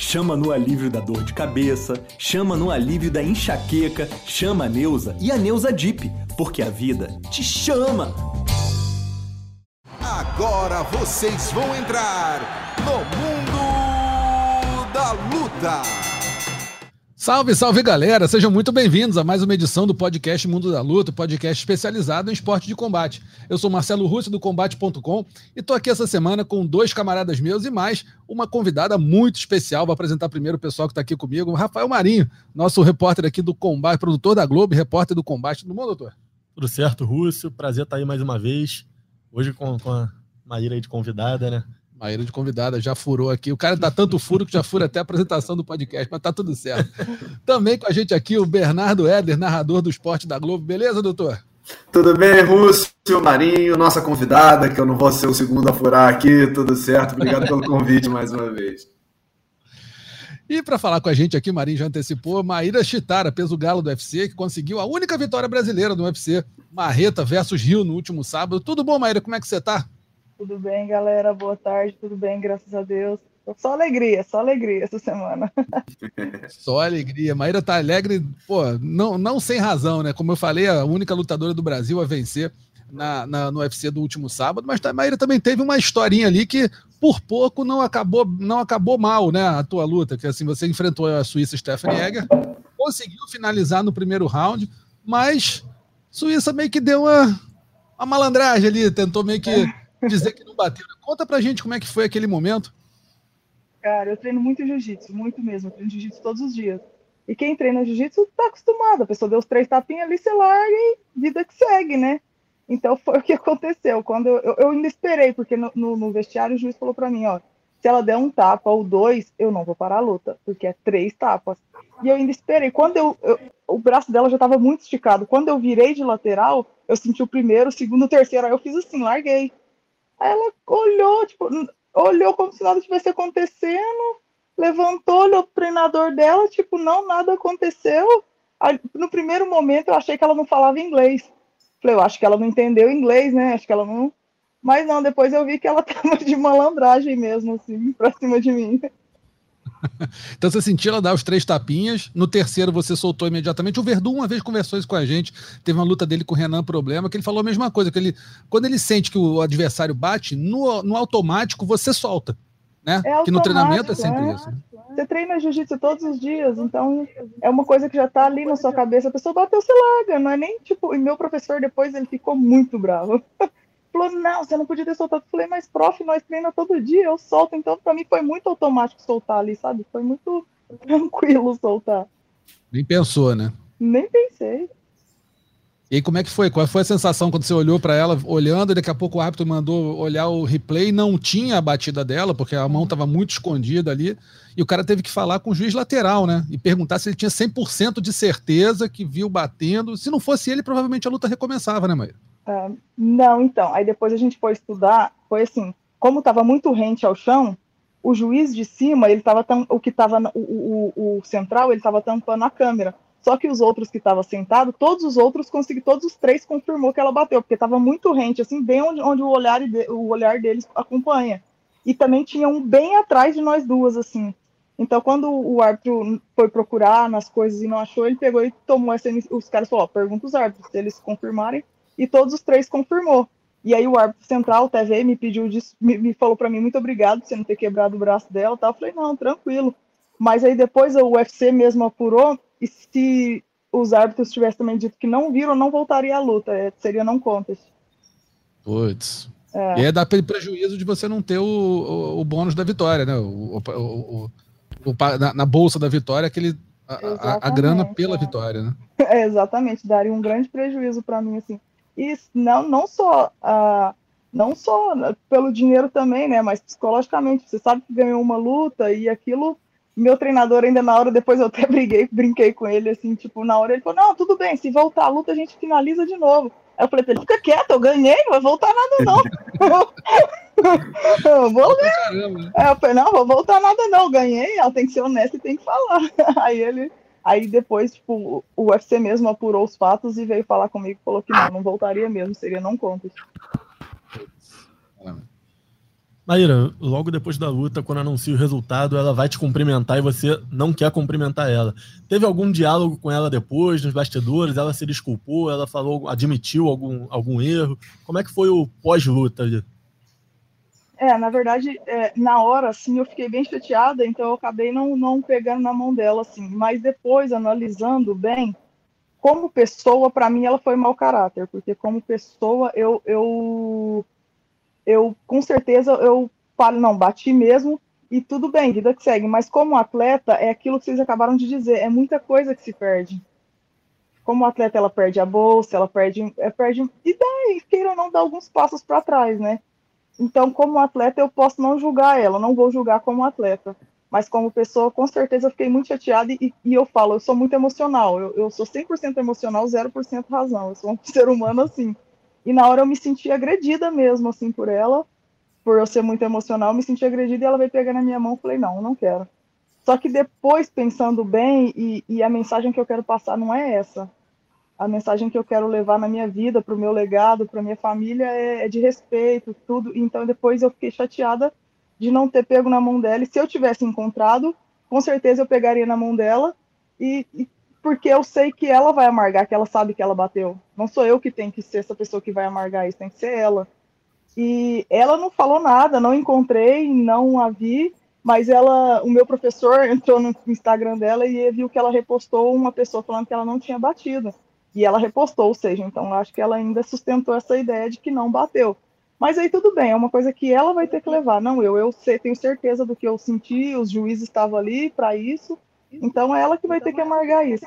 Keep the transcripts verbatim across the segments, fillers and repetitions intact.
chama no alívio da dor de cabeça, chama no alívio da enxaqueca, chama a Neusa e a Neusa Deep, porque a vida te chama. Agora vocês vão entrar no Mundo da Luta. Salve, salve galera, sejam muito bem-vindos a mais uma edição do podcast Mundo da Luta, podcast especializado em esporte de combate. Eu sou Marcelo Russo do combate ponto com e tô aqui essa semana com dois camaradas meus e mais uma convidada muito especial. Vou apresentar primeiro o pessoal que tá aqui comigo, o Rafael Marinho, nosso repórter aqui do Combate, produtor da Globo, repórter do Combate. Tudo bom, doutor? Tudo certo, Russo, prazer estar aí mais uma vez, hoje com, com a Maíra aí de convidada, né? Maíra de convidada, já furou aqui. O cara dá tanto furo que já fura até a apresentação do podcast, mas tá tudo certo. Também com a gente aqui o Bernardo Éder, narrador do esporte da Globo. Beleza, doutor? Tudo bem, Russo, Marinho, nossa convidada, que eu não vou ser o segundo a furar aqui, tudo certo. Obrigado pelo convite mais uma vez. E para falar com a gente aqui, o Marinho já antecipou, Maíra Chitara, peso galo do U F C, que conseguiu a única vitória brasileira no U F C, Marreta versus Rio no último sábado. Tudo bom, Maíra? Como é que você tá? Tudo bem, galera? Boa tarde, tudo bem, graças a Deus. Só alegria, só alegria essa semana. Só alegria. Maíra tá alegre, pô, não, não sem razão, né? Como eu falei, a única lutadora do Brasil a vencer na, na, no U F C do último sábado, mas a Maíra também teve uma historinha ali que, por pouco, não acabou, não acabou mal, né? A tua luta, que assim, você enfrentou a Suíça Stephanie Egger, conseguiu finalizar no primeiro round, mas Suíça meio que deu uma, uma malandragem ali, tentou meio que dizer que não bateu. Conta pra gente como é que foi aquele momento. Cara, eu treino muito jiu-jitsu, muito mesmo. Eu treino jiu-jitsu todos os dias. E quem treina jiu-jitsu tá acostumado. A pessoa deu os três tapinhas ali, você larga e vida que segue, né? Então foi o que aconteceu. Quando eu, eu, eu ainda esperei, porque no, no, no vestiário o juiz falou pra mim, ó, se ela der um tapa ou dois, eu não vou parar a luta, porque é três tapas. E eu ainda esperei. Quando eu, eu o braço dela já tava muito esticado. Quando eu virei de lateral, eu senti o primeiro, o segundo, o terceiro. Aí eu fiz assim, larguei. Aí ela olhou, tipo, olhou como se nada tivesse acontecendo, levantou, olhou pro treinador dela, tipo, não, nada aconteceu. Aí, no primeiro momento eu achei que ela não falava inglês. Falei, eu acho que ela não entendeu inglês, né? Acho que ela não... Mas não, depois eu vi que ela tava de malandragem mesmo, assim, pra cima de mim. Então você sentiu ela dar os três tapinhas, no terceiro você soltou imediatamente. O Verdun uma vez conversou isso com a gente, teve uma luta dele com o Renan Problema, que ele falou a mesma coisa, que ele, quando ele sente que o adversário bate, no, no automático você solta, né? É que no treinamento é sempre é. isso. Né? Você treina jiu-jitsu todos os dias, então é uma coisa que já tá ali na sua cabeça, a pessoa bateu, você larga, não é nem tipo... E meu professor depois, ele ficou muito bravo. Falou, não, você não podia ter soltado. Eu falei, mas prof, nós treinamos todo dia, eu solto. Então, pra mim, foi muito automático soltar ali, sabe? Foi muito tranquilo soltar. Nem pensou, né? Nem pensei. E aí, como é que foi? Qual foi a sensação quando você olhou pra ela, olhando, e daqui a pouco o árbitro mandou olhar o replay, não tinha a batida dela, porque a mão estava muito escondida ali, e o cara teve que falar com o juiz lateral, né? E perguntar se ele tinha cem por cento de certeza que viu batendo. Se não fosse ele, provavelmente a luta recomeçava, né, Maíra? Uh, não, então, aí depois a gente foi estudar, foi assim, como estava muito rente ao chão, o juiz de cima, ele tava tam, o que estava, o, o, o central, ele estava tampando a câmera, só que os outros que estavam sentados, todos os outros conseguiram, todos os três confirmou que ela bateu, porque estava muito rente, assim, bem onde, onde o, olhar de, o olhar deles acompanha, e também tinha um bem atrás de nós duas, assim, então quando o árbitro foi procurar nas coisas e não achou, ele pegou e tomou essa, os caras falaram, ó, pergunta os árbitros, se eles confirmarem. E todos os três confirmou. E aí o árbitro central, o T V, me pediu, me, me falou pra mim, muito obrigado por você não ter quebrado o braço dela. Tá? Eu falei, não, tranquilo. Mas aí depois o U F C mesmo apurou, e se os árbitros tivessem também dito que não viram, não voltaria à luta. É, seria não contest. Putz. É. E é dar prejuízo de você não ter o, o, o bônus da vitória, né? O, o, o, o, na, na bolsa da vitória, aquele, a, a, a grana pela é. vitória, né? É, exatamente, daria um grande prejuízo pra mim, assim. E não, não só uh, não só pelo dinheiro também, né, mas psicologicamente, você sabe que ganhou uma luta e aquilo, meu treinador ainda na hora, depois eu até briguei, brinquei com ele, assim, tipo, na hora ele falou, não, tudo bem, se voltar a luta a gente finaliza de novo. Aí eu falei pra ele, fica quieto, eu ganhei, não vai voltar nada não. eu vou ver. Aí eu falei, não, vou voltar nada não, eu ganhei, ela tem que ser honesta e tem que falar. Aí ele... Aí depois, tipo, o U F C mesmo apurou os fatos e veio falar comigo e falou que não, não voltaria mesmo, seria não contest. Maíra, logo depois da luta, quando anuncia o resultado, ela vai te cumprimentar e você não quer cumprimentar ela. Teve algum diálogo com ela depois, nos bastidores? Ela se desculpou? Ela falou, admitiu algum, algum erro? Como é que foi o pós-luta ali? É, na verdade, é, na hora, assim, eu fiquei bem chateada, então eu acabei não, não pegando na mão dela, assim. Mas depois, analisando bem, como pessoa, para mim, ela foi mau caráter, porque como pessoa, eu, eu, eu com certeza, eu falo, não, bati mesmo, e tudo bem, vida que segue. Mas como atleta, é aquilo que vocês acabaram de dizer, é muita coisa que se perde. Como atleta, ela perde a bolsa, ela perde, é, perde e daí, queira ou não, dá alguns passos para trás, né? Então, como atleta, eu posso não julgar ela, não vou julgar como atleta. Mas como pessoa, com certeza, eu fiquei muito chateada e, e eu falo, eu sou muito emocional. Eu, eu sou cem por cento emocional, zero por cento razão. Eu sou um ser humano assim. E na hora eu me senti agredida mesmo, assim, por ela. Por eu ser muito emocional, eu me senti agredida e ela veio pegar na minha mão e falei, não, eu não quero. Só que depois, pensando bem, e, e a mensagem que eu quero passar não é essa. A mensagem que eu quero levar na minha vida, para o meu legado, para a minha família, é, é de respeito, tudo. Então, depois eu fiquei chateada de não ter pego na mão dela. E se eu tivesse encontrado, com certeza eu pegaria na mão dela, e, e porque eu sei que ela vai amargar, que ela sabe que ela bateu. Não sou eu que tenho que ser essa pessoa que vai amargar isso, tem que ser ela. E ela não falou nada, não encontrei, não a vi, mas ela, o meu professor entrou no Instagram dela e viu que ela repostou uma pessoa falando que ela não tinha batido. E ela repostou, ou seja, então acho que ela ainda sustentou essa ideia de que não bateu. Mas aí tudo bem, é uma coisa que ela vai ter que levar, não eu. Eu sei, tenho certeza do que eu senti, os juízes estavam ali para isso, então é ela que vai ter que amargar isso.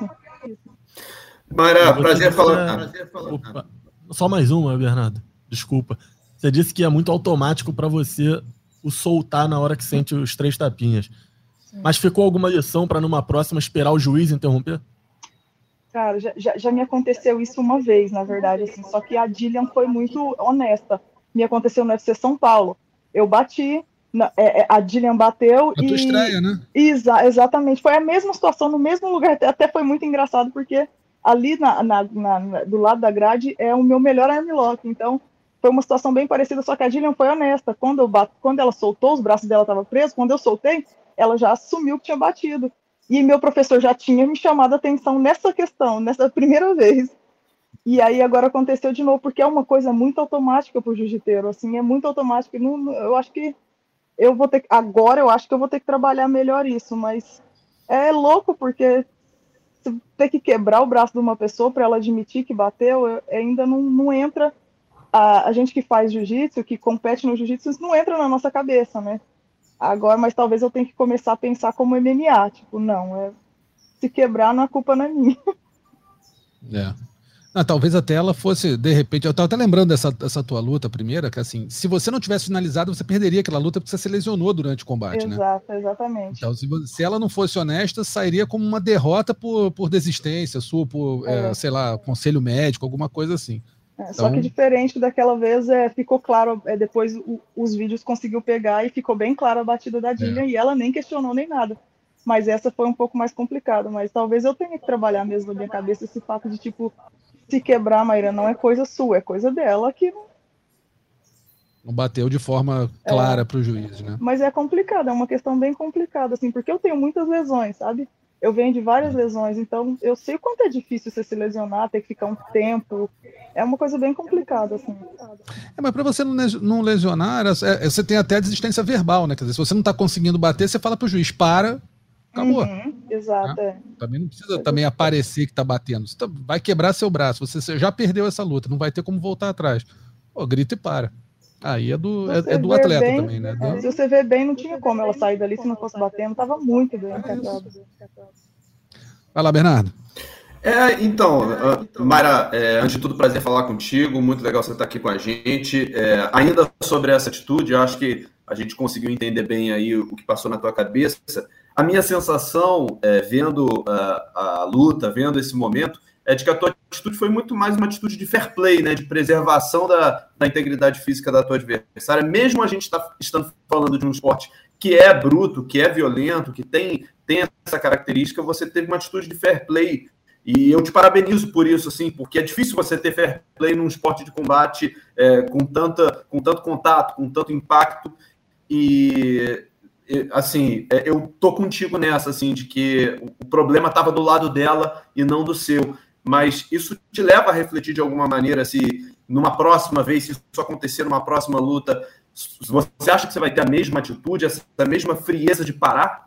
Maíra, prazer falar. Opa, só mais uma, Bernardo, desculpa. Você disse que é muito automático para você o soltar na hora que sente os três tapinhas. Sim. Mas ficou alguma lição para numa próxima esperar o juiz interromper? Cara, já, já, já me aconteceu isso uma vez, na verdade, assim, só que a Dillian foi muito honesta. Me aconteceu no U F C São Paulo. Eu bati, na, é, a Dillian bateu a e... tua estreia, né? Exa, exatamente. Foi a mesma situação, no mesmo lugar. Até foi muito engraçado, porque ali na, na, na, do lado da grade é o meu melhor armlock. Então, foi uma situação bem parecida, só que a Dillian foi honesta. Quando, eu bat... Quando ela soltou, os braços dela estavam presos, quando eu soltei, ela já assumiu que tinha batido. E meu professor já tinha me chamado a atenção nessa questão, nessa primeira vez. E aí agora aconteceu de novo, porque é uma coisa muito automática para o jiu-jiteiro, assim, é muito automático. Não, eu acho que eu vou ter que, agora eu acho que eu vou ter que trabalhar melhor isso, mas é louco, porque ter que quebrar o braço de uma pessoa para ela admitir que bateu, eu, ainda não, não entra, a, a gente que faz jiu-jitsu, que compete no jiu-jitsu, isso não entra na nossa cabeça, né? Agora, mas talvez eu tenha que começar a pensar como M M A, tipo, não, é, se quebrar, não a culpa não é minha. É. Ah, talvez até ela fosse, de repente, eu estava até lembrando dessa, dessa tua luta primeira, que assim, se você não tivesse finalizado, você perderia aquela luta porque você se lesionou durante o combate, Exato, né? Exatamente. Então, se, se ela não fosse honesta, sairia como uma derrota por, por desistência sua, por, é. É, sei lá, conselho médico, alguma coisa assim. É, então... Só que diferente daquela vez, é, ficou claro, é, depois o, os vídeos conseguiu pegar e ficou bem clara a batida da Dillian, é. E ela nem questionou nem nada. Mas essa foi um pouco mais complicada, mas talvez eu tenha que trabalhar mesmo na minha cabeça esse fato de, tipo, se quebrar, Maíra, não é coisa sua, é coisa dela que... Não bateu de forma clara é. Para o juiz, né? Mas é complicado, é uma questão bem complicada, assim, porque eu tenho muitas lesões, sabe? Eu venho de várias lesões, então eu sei o quanto é difícil você se lesionar, ter que ficar um tempo. É uma coisa bem complicada, assim. É, mas para você não lesionar, é, você tem até a desistência verbal, né? Quer dizer, se você não está conseguindo bater, você fala pro juiz, para, acabou. Uhum, exato, né? é. Também não precisa é também aparecer que tá batendo. Você tá, vai quebrar seu braço, você já perdeu essa luta, não vai ter como voltar atrás. Pô, grita e para. Aí é do, é, é do atleta bem, também, né? É, se você ver bem, não tinha como ela sair dali se não fosse batendo, tava muito bem encantado. Vai lá, Bernardo. É, então, uh, Maíra, é, antes de tudo, prazer falar contigo, muito legal você estar aqui com a gente. É, ainda sobre essa atitude, eu acho que a gente conseguiu entender bem aí o que passou na tua cabeça. A minha sensação, é, vendo uh, a luta, vendo esse momento, é de que a tua atitude foi muito mais uma atitude de fair play, né, de preservação da, da integridade física da tua adversária, mesmo a gente tá, estando falando de um esporte que é bruto, que é violento, que tem, tem essa característica, você teve uma atitude de fair play, e eu te parabenizo por isso, assim, porque é difícil você ter fair play num esporte de combate é, com, tanta, com tanto contato, com tanto impacto, e, e assim, eu tô contigo nessa, assim, de que o problema estava do lado dela e não do seu. Mas isso te leva a refletir de alguma maneira se numa próxima vez, se isso acontecer numa próxima luta, você acha que você vai ter a mesma atitude, essa mesma frieza de parar?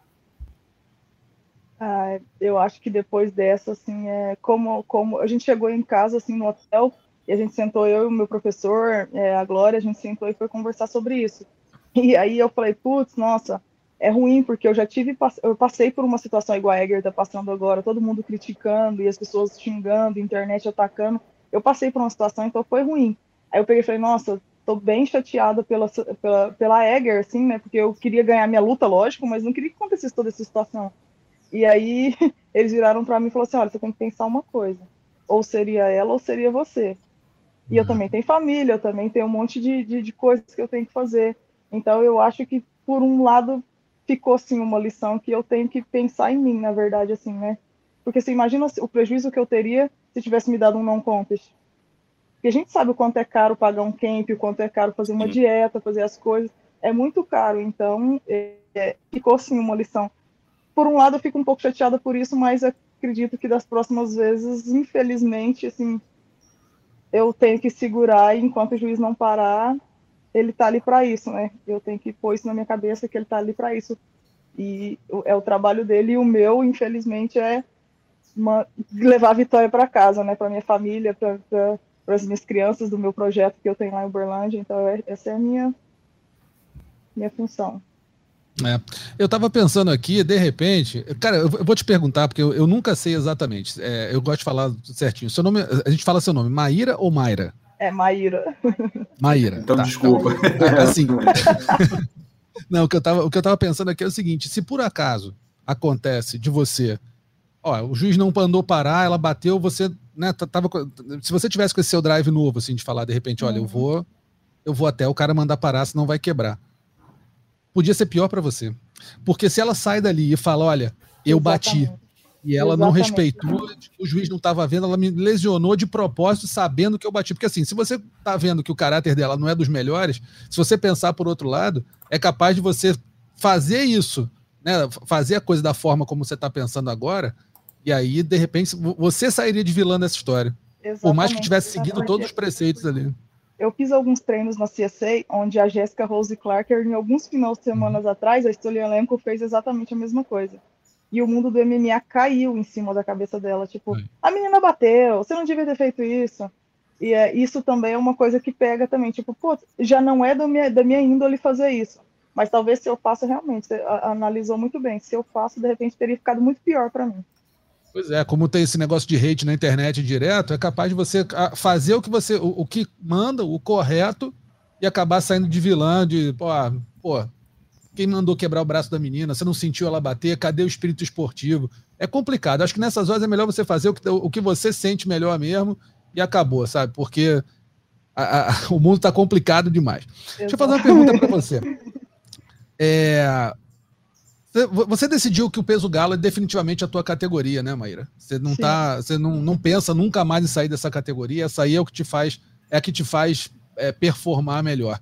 Ah, eu acho que depois dessa, assim, é como, como a gente chegou em casa, assim, no hotel, e a gente sentou, eu e o meu professor, é, a Glória, a gente sentou e foi conversar sobre isso. E aí eu falei, putz, nossa, é ruim, porque eu já tive, eu passei por uma situação igual a Egger tá passando agora, todo mundo criticando, e as pessoas xingando, internet atacando. Eu passei por uma situação, então foi ruim. Aí eu peguei e falei, nossa, tô bem chateada pela, pela, pela Egger, assim, né, porque eu queria ganhar minha luta, lógico, mas não queria que acontecesse toda essa situação. E aí eles viraram para mim e falaram assim, olha, você tem que pensar uma coisa, ou seria ela ou seria você. E eu também tenho família, eu também tenho um monte de, de, de coisas que eu tenho que fazer. Então eu acho que, por um lado, ficou assim uma lição que eu tenho que pensar em mim, na verdade, assim, né? Porque você imagina o prejuízo que eu teria se tivesse me dado um non-contest. Porque a gente sabe o quanto é caro pagar um camp, o quanto é caro fazer uma dieta, fazer as coisas. É muito caro, então é, ficou assim uma lição. Por um lado, eu fico um pouco chateada por isso, mas acredito que das próximas vezes, infelizmente, assim, eu tenho que segurar e enquanto o juiz não parar, ele tá ali para isso, né? Eu tenho que pôr isso na minha cabeça que ele tá ali para isso. E é o trabalho dele e o meu, infelizmente, é uma, levar a vitória para casa, né? Para minha família, para as minhas crianças do meu projeto que eu tenho lá em Uberlândia. Então, é, essa é a minha, minha função. É. Eu tava pensando aqui, de repente, cara, eu vou te perguntar, porque eu, eu nunca sei exatamente, é, eu gosto de falar certinho. Seu nome, a gente fala seu nome, Maíra ou Mayra? É, Maíra. Maíra. Então, tá. desculpa. Assim, não, o que, eu tava, o que eu tava pensando aqui é o seguinte, se por acaso acontece de você, ó, o juiz não mandou parar, ela bateu, você, né, tava, se você tivesse com esse seu drive novo, assim, de falar, de repente, olha, eu vou, eu vou até o cara mandar parar, senão vai quebrar. Podia ser pior para você. Porque se ela sai dali e fala, olha, eu Exatamente. bati, e ela Exatamente. não respeitou, o juiz não estava vendo, ela me lesionou de propósito sabendo que eu bati. Porque assim, se você tá vendo que o caráter dela não é dos melhores, se você pensar por outro lado, é capaz de você fazer isso, né, fazer a coisa da forma como você está pensando agora, e aí, de repente, você sairia de vilã dessa história. Exatamente. Por mais que tivesse seguido todos os preceitos ali. Eu fiz alguns treinos na C S A, onde a Jessica Rose Clarker, em alguns finais de semanas atrás, a Stoliarenko fez exatamente a mesma coisa. E o mundo do M M A caiu em cima da cabeça dela. Tipo, a menina bateu, você não devia ter feito isso. E é, isso também é uma coisa que pega também. Tipo, pô, já não é da minha, da minha índole fazer isso. Mas talvez se eu faço realmente, você analisou muito bem, se eu faço, de repente, teria ficado muito pior para mim. Pois é, como tem esse negócio de hate na internet direto, é capaz de você fazer o que você, o, o que manda, o correto, e acabar saindo de vilã, de, pô, pô, quem mandou quebrar o braço da menina, você não sentiu ela bater, cadê o espírito esportivo? É complicado, acho que nessas horas é melhor você fazer o que, o que você sente melhor mesmo, e acabou, sabe? Porque a, a, o mundo tá complicado demais. Exato. Deixa eu fazer uma pergunta para você. É... Você decidiu que o peso galo é definitivamente a tua categoria, né, Maíra? Você não tá, você não, não pensa nunca mais em sair dessa categoria. Essa aí é o que te faz, é a que te faz é, performar melhor.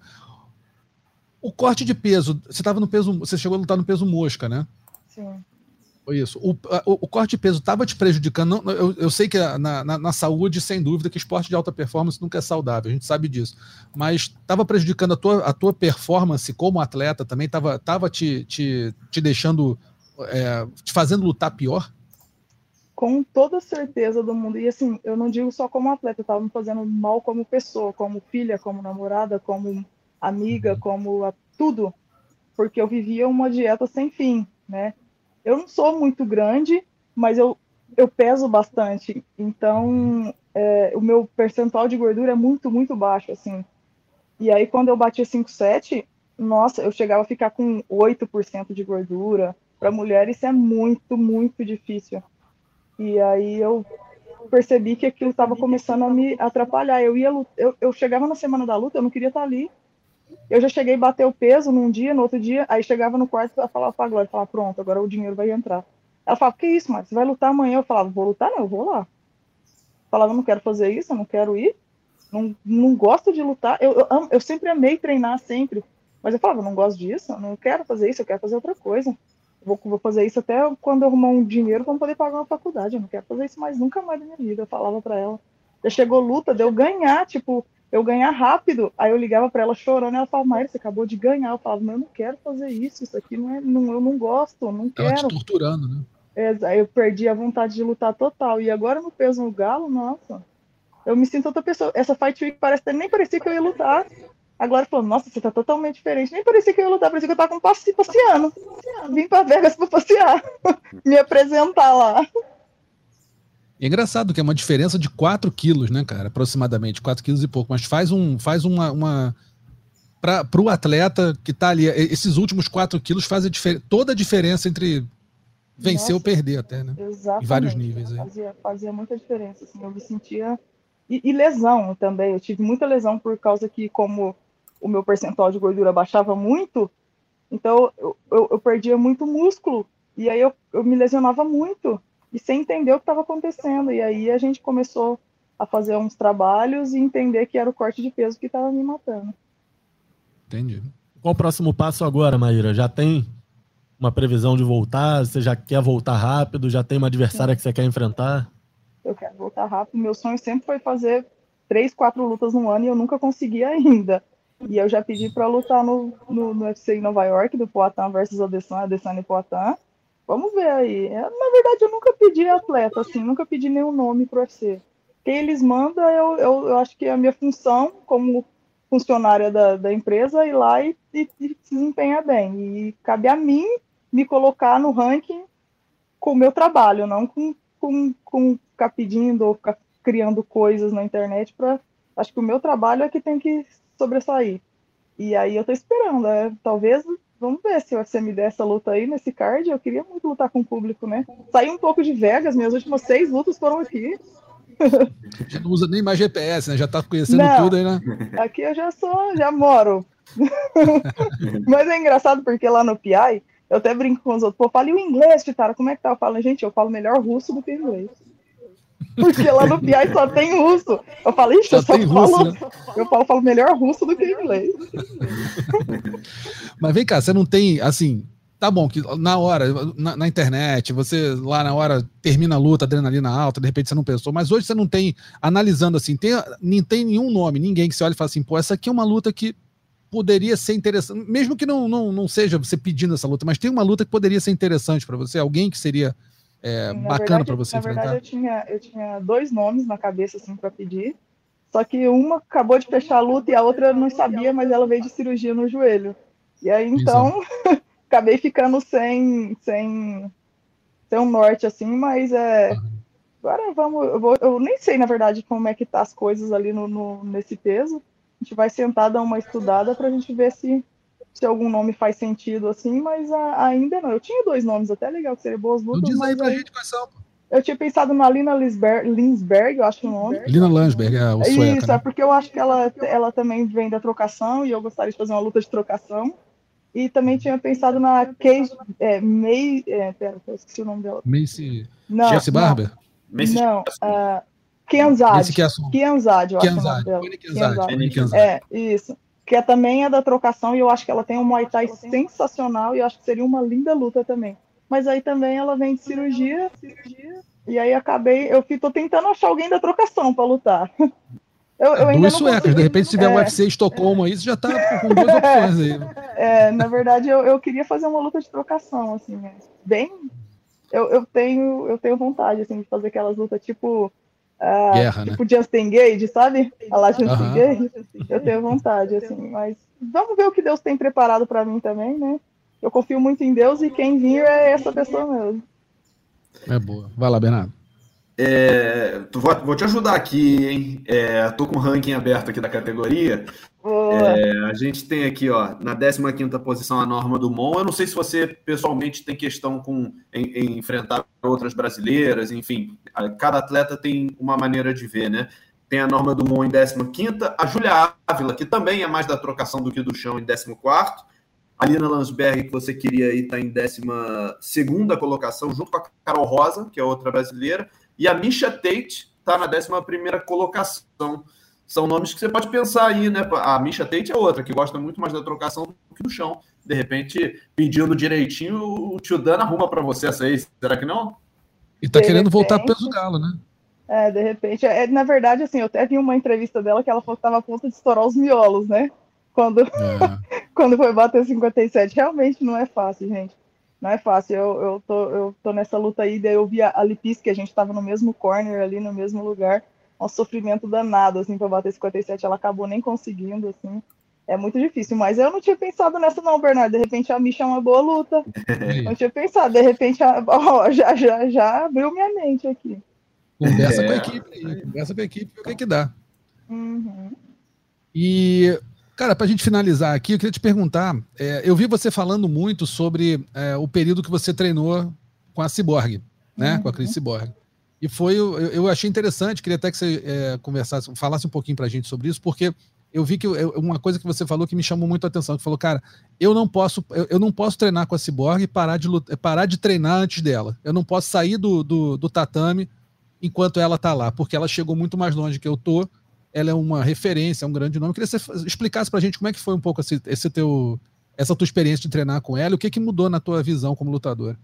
O corte de peso, você estava no peso, você chegou a lutar no peso mosca, né? Sim. Foi isso. O, o, o corte de peso estava te prejudicando? Não, eu, eu sei que na, na, na saúde, sem dúvida, que esporte de alta performance nunca é saudável, a gente sabe disso. Mas estava prejudicando a tua, a tua performance como atleta também? Estava tava te, te, te deixando, é, te fazendo lutar pior? Com toda certeza do mundo. E assim, eu não digo só como atleta, estava me fazendo mal como pessoa, como filha, como namorada, como amiga, como a, tudo. Porque eu vivia uma dieta sem fim, né? Eu não sou muito grande, mas eu, eu peso bastante. Então, é, o meu percentual de gordura é muito, muito baixo, assim. E aí, quando eu batia cinco sete, nossa, eu chegava a ficar com oito por cento de gordura. Para mulher, isso é muito, muito difícil. E aí, eu percebi que aquilo estava começando a me atrapalhar. Eu, ia, eu, eu chegava na semana da luta, eu não queria estar ali. Eu já cheguei a bater o peso num dia, no outro dia, aí chegava no quarto e falava pra Glória, falava, pronto, agora o dinheiro vai entrar. Ela falava, que isso, Marcos, você vai lutar amanhã? Eu falava, vou lutar não, eu vou lá. Eu falava, não quero fazer isso, eu não quero ir, não, não gosto de lutar. Eu, eu, eu sempre amei treinar, sempre. Mas eu falava, eu não gosto disso, eu não quero fazer isso, eu quero fazer outra coisa. Vou, vou fazer isso até quando eu arrumar um dinheiro para poder pagar uma faculdade. Eu não quero fazer isso mais nunca mais na minha vida. Eu falava para ela. Já chegou luta, deu ganhar, tipo, eu ganhar rápido. Aí eu ligava para ela chorando, ela falava, Maíra, você acabou de ganhar. Eu falava, mas eu não quero fazer isso, isso aqui não é, não, eu não gosto, não quero. Ela te torturando, né? É, aí eu perdi a vontade de lutar total. E agora no peso no galo, nossa, eu me sinto outra pessoa. Essa Fight Week parece, nem parecia que eu ia lutar. A Glória falou, nossa, você tá totalmente diferente. Nem parecia que eu ia lutar, parecia que eu tava com passe, passeando. Vim pra Vegas pra passear. Me apresentar lá. É engraçado que é uma diferença de quatro quilos, né, cara? Aproximadamente, quatro quilos e pouco. Mas faz, um, faz uma... uma... Para o atleta que tá ali, esses últimos quatro quilos fazem difer... toda a diferença entre vencer nossa, ou perder até, né? Exatamente. Em vários níveis. Aí. Fazia, fazia muita diferença. Assim, eu me sentia... E, e lesão também. Eu tive muita lesão por causa que, como o meu percentual de gordura baixava muito, então eu, eu, eu perdia muito músculo, e aí eu, eu me lesionava muito, e sem entender o que estava acontecendo, e aí a gente começou a fazer uns trabalhos e entender que era o corte de peso que estava me matando. Entendi. Qual o próximo passo agora, Maíra? Já tem uma previsão de voltar? Você já quer voltar rápido? Já tem uma adversária Sim. que você quer enfrentar? Eu quero voltar rápido. Meu sonho sempre foi fazer três, quatro lutas no ano, e eu nunca consegui ainda. E eu já pedi para lutar no, no, no U F C em Nova York, do Poatan versus Adesanya, Adesanya e Poatan. Vamos ver aí. Na verdade, eu nunca pedi atleta, assim, nunca pedi nenhum nome pro U F C. Quem eles mandam, eu, eu, eu acho que é a minha função como funcionária da, da empresa ir lá e, e, e se desempenhar bem. E cabe a mim me colocar no ranking com o meu trabalho, não com, com, com ficar pedindo ou ficar criando coisas na internet. Pra, acho que o meu trabalho é que tem que sobressair. E aí eu tô esperando, é, talvez, vamos ver se o U F C me der essa luta aí nesse card. Eu queria muito lutar com o público, né? Saí um pouco de Vegas, minhas últimas seis lutas foram aqui. Já não usa nem mais G P S, né? Já tá conhecendo não, tudo aí, né? Aqui eu já sou, já moro. Mas é engraçado porque lá no P I, eu até brinco com os outros, pô, fale o inglês, Titara, como é que tá? Eu falo, gente, eu falo melhor russo do que inglês. Porque lá no P I só tem russo. Eu falo, ixi, eu só russo, falo, né? eu falo, falo melhor russo do que inglês. Mas vem cá, você não tem, assim, tá bom, que na hora, na, na internet, você lá na hora termina a luta, adrenalina alta, de repente você não pensou, mas hoje você não tem, analisando assim, tem, nem tem nenhum nome, ninguém que você olha e fala assim, pô, essa aqui é uma luta que poderia ser interessante, mesmo que não, não, não seja você pedindo essa luta, mas tem uma luta que poderia ser interessante para você, alguém que seria é, bacana para você na enfrentar? Na verdade, eu tinha, eu tinha dois nomes na cabeça, assim, para pedir, só que uma acabou de fechar a luta e a outra eu não sabia, mas ela veio de cirurgia no joelho. E aí, então, acabei ficando sem, sem, sem um norte, assim, mas é... Agora vamos... Eu, vou, eu nem sei, na verdade, como é que tá as coisas ali no, no, nesse peso. A gente vai sentar, dar uma estudada pra gente ver se, se algum nome faz sentido, assim, mas a, ainda não. Eu tinha dois nomes até legal, que seriam boas lutas, não diz aí mas pra aí, gente quais são. Eu tinha pensado na Lina Linsberg, Linsberg, eu acho o nome. Lina Landsberg, é o sueca, Isso, né? é porque eu acho que ela, ela também vem da trocação e eu gostaria de fazer uma luta de trocação. E também tinha pensado na Cage, é, May, é, pera, eu esqueci o nome dela. Macy, não, Jesse Barber? Não, não uh, Kianzad, Kianzad, eu acho o nome dela. Kianzad. É, isso. Que é, também é da trocação e eu acho que ela tem um Muay Thai sensacional e eu acho que seria uma linda luta também. Mas aí também ela vem de cirurgia, cirurgia e aí acabei, eu tô tentando achar alguém da trocação para lutar. Eu, eu duas suecas, de repente se tiver é, U F C Estocolmo aí, você já tá com duas opções aí. É, na verdade eu, eu queria fazer uma luta de trocação, assim, né? Bem, eu, eu, tenho, eu tenho vontade, assim, de fazer aquelas lutas tipo, uh, Guerra, tipo né? Justin Gage, sabe? A lá Justin Uhum. Gage, eu tenho vontade, assim, mas vamos ver o que Deus tem preparado para mim também, né? Eu confio muito em Deus e quem vir é essa pessoa mesmo. É boa. Vai lá, Bernardo. É, vou, vou te ajudar aqui, hein? É, tô com o ranking aberto aqui da categoria. É, a gente tem aqui, ó, na décima quinta posição a Norma Dumont. Eu não sei se você pessoalmente tem questão com em, em enfrentar outras brasileiras, enfim, cada atleta tem uma maneira de ver, né? Tem a Norma Dumont em décima quinta, a Júlia Ávila, que também é mais da trocação do que do chão, em décimo quarto. A Lina Landsberg, que você queria aí, está em décima segunda colocação, junto com a Carol Rosa, que é outra brasileira. E a Misha Tate está na décima primeira colocação. são nomes que você pode pensar aí, né? A Miesha Tate é outra, que gosta muito mais da trocação do que do chão. De repente, pedindo direitinho, o tio Dan arruma para você essa aí. Será que não? E tá De querendo repente, voltar pro peso galo, né? É, de repente. É, na verdade, assim, eu até vi uma entrevista dela que ela falou que estava a ponto de estourar os miolos, né? Quando, É. quando foi bater cinquenta e sete. Realmente não é fácil, gente. Não é fácil. Eu, eu, tô, eu tô nessa luta aí, daí eu vi a, a Lipis, que a gente tava no mesmo corner ali, no mesmo lugar. Um sofrimento danado, assim, pra bater cinquenta e sete. Ela acabou nem conseguindo, assim. É muito difícil. Mas eu não tinha pensado nessa, não, Bernardo. De repente a Miesha é uma boa luta. Não tinha pensado. De repente, a, ó, já, já, já abriu minha mente aqui. Conversa É. com a equipe aí. Conversa com a equipe, vê o que, é que dá. Uhum. E, cara, pra gente finalizar aqui, eu queria te perguntar, é, eu vi você falando muito sobre é, o período que você treinou com a Cyborg, né? Uhum. Com a Cris Cyborg. E foi, eu, eu achei interessante, queria até que você é, conversasse, falasse um pouquinho pra gente sobre isso, porque eu vi que eu, uma coisa que você falou que me chamou muito a atenção, que falou, cara, eu não posso, eu, eu não posso treinar com a Cyborg e parar de, parar de treinar antes dela. Eu não posso sair do, do, do tatame enquanto ela tá lá, porque ela chegou muito mais longe que eu tô, ela é uma referência, é um grande nome. Eu queria que você explicasse pra gente como é que foi um pouco esse, esse teu, essa tua experiência de treinar com ela, e o que que mudou na tua visão como lutador.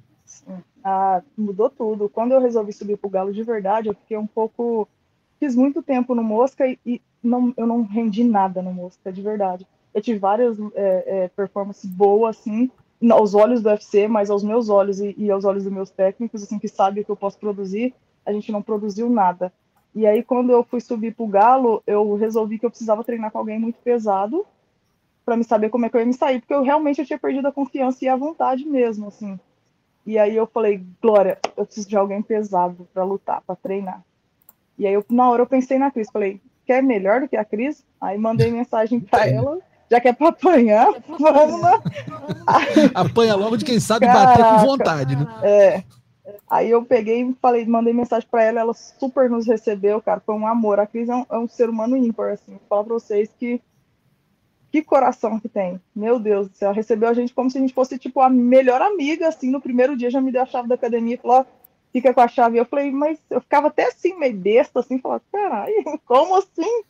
Ah, mudou tudo. Quando eu resolvi subir pro Galo de verdade, eu fiquei um pouco... Fiz muito tempo no Mosca e, e não, eu não rendi nada no Mosca, de verdade. Eu tive várias é, é, performances boas, assim, aos olhos do U F C, mas aos meus olhos e, e aos olhos dos meus técnicos, assim, que sabem o que eu posso produzir, a gente não produziu nada. E aí, quando eu fui subir pro Galo, eu resolvi que eu precisava treinar com alguém muito pesado para me saber como é que eu ia me sair, porque eu realmente eu tinha perdido a confiança e a vontade mesmo, assim. E aí eu falei, Glória, eu preciso de alguém pesado para lutar, para treinar. E aí, eu, na hora, eu pensei na Cris, falei, quer melhor do que a Cris? Aí mandei mensagem para ela, já que é para apanhar, vamos lá. Apanha logo de quem sabe Caraca, bater com vontade, né? É. Aí eu peguei e falei, mandei mensagem para ela, ela super nos recebeu, cara, foi um amor. A Cris é um, é um ser humano ímpar, assim. Vou falar para vocês que que coração que tem. Meu Deus do céu, recebeu a gente como se a gente fosse, tipo, a melhor amiga, assim, no primeiro dia já me deu a chave da academia e falou, ó, fica com a chave. Eu falei, mas eu ficava até assim, meio besta, assim, falava, caralho, como assim?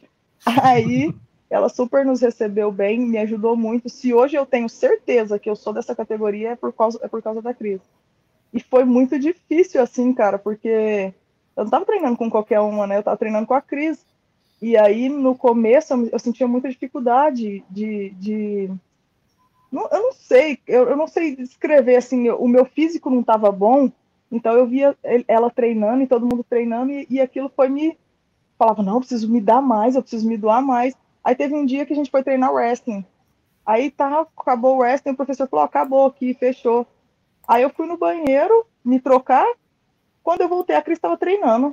Aí ela super nos recebeu bem, me ajudou muito. Se hoje eu tenho certeza que eu sou dessa categoria, é por causa, é por causa da Cris. E foi muito difícil, assim, cara, porque eu não tava treinando com qualquer uma, né? Eu tava treinando com a Cris. E aí, no começo, eu sentia muita dificuldade de... de... Não, eu não sei, eu, eu não sei descrever, assim, o meu físico não estava bom, então eu via ela treinando e todo mundo treinando, e, e aquilo foi me... Falava, não, eu preciso me dar mais, eu preciso me doar mais. Aí teve um dia que a gente foi treinar wrestling. Aí tá, acabou o wrestling, o professor falou, acabou aqui, fechou. Aí eu fui no banheiro, me trocar, quando eu voltei, a Cris estava treinando.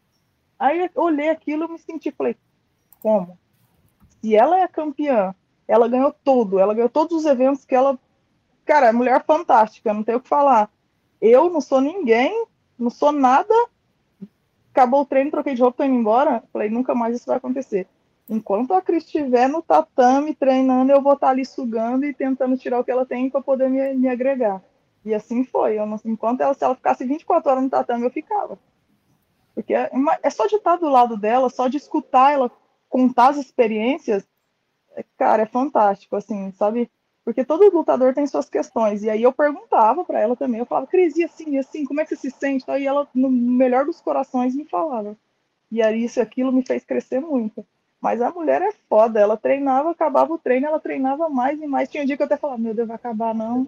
Aí eu olhei aquilo e me senti, falei, como? Se ela é campeã, ela ganhou tudo, ela ganhou todos os eventos que ela... Cara, é mulher fantástica, não tem o que falar. Eu não sou ninguém, não sou nada, acabou o treino, troquei de roupa, tô indo embora, falei, nunca mais isso vai acontecer. Enquanto a Cris estiver no tatame treinando, eu vou estar ali sugando e tentando tirar o que ela tem para poder me, me agregar. E assim foi. Eu não, enquanto ela, se ela ficasse vinte e quatro horas no tatame, eu ficava. Porque é, é só de estar do lado dela, só de escutar ela contar as experiências, é, cara, é fantástico, assim, sabe? Porque todo lutador tem suas questões. E aí eu perguntava para ela também, eu falava, Cris, e assim, e assim, como é que você se sente? E ela, no melhor dos corações, me falava. E aí isso e aquilo me fez crescer muito. Mas a mulher é foda, ela treinava, acabava o treino, ela treinava mais e mais. Tinha um dia que eu até falava, meu Deus, vai acabar não.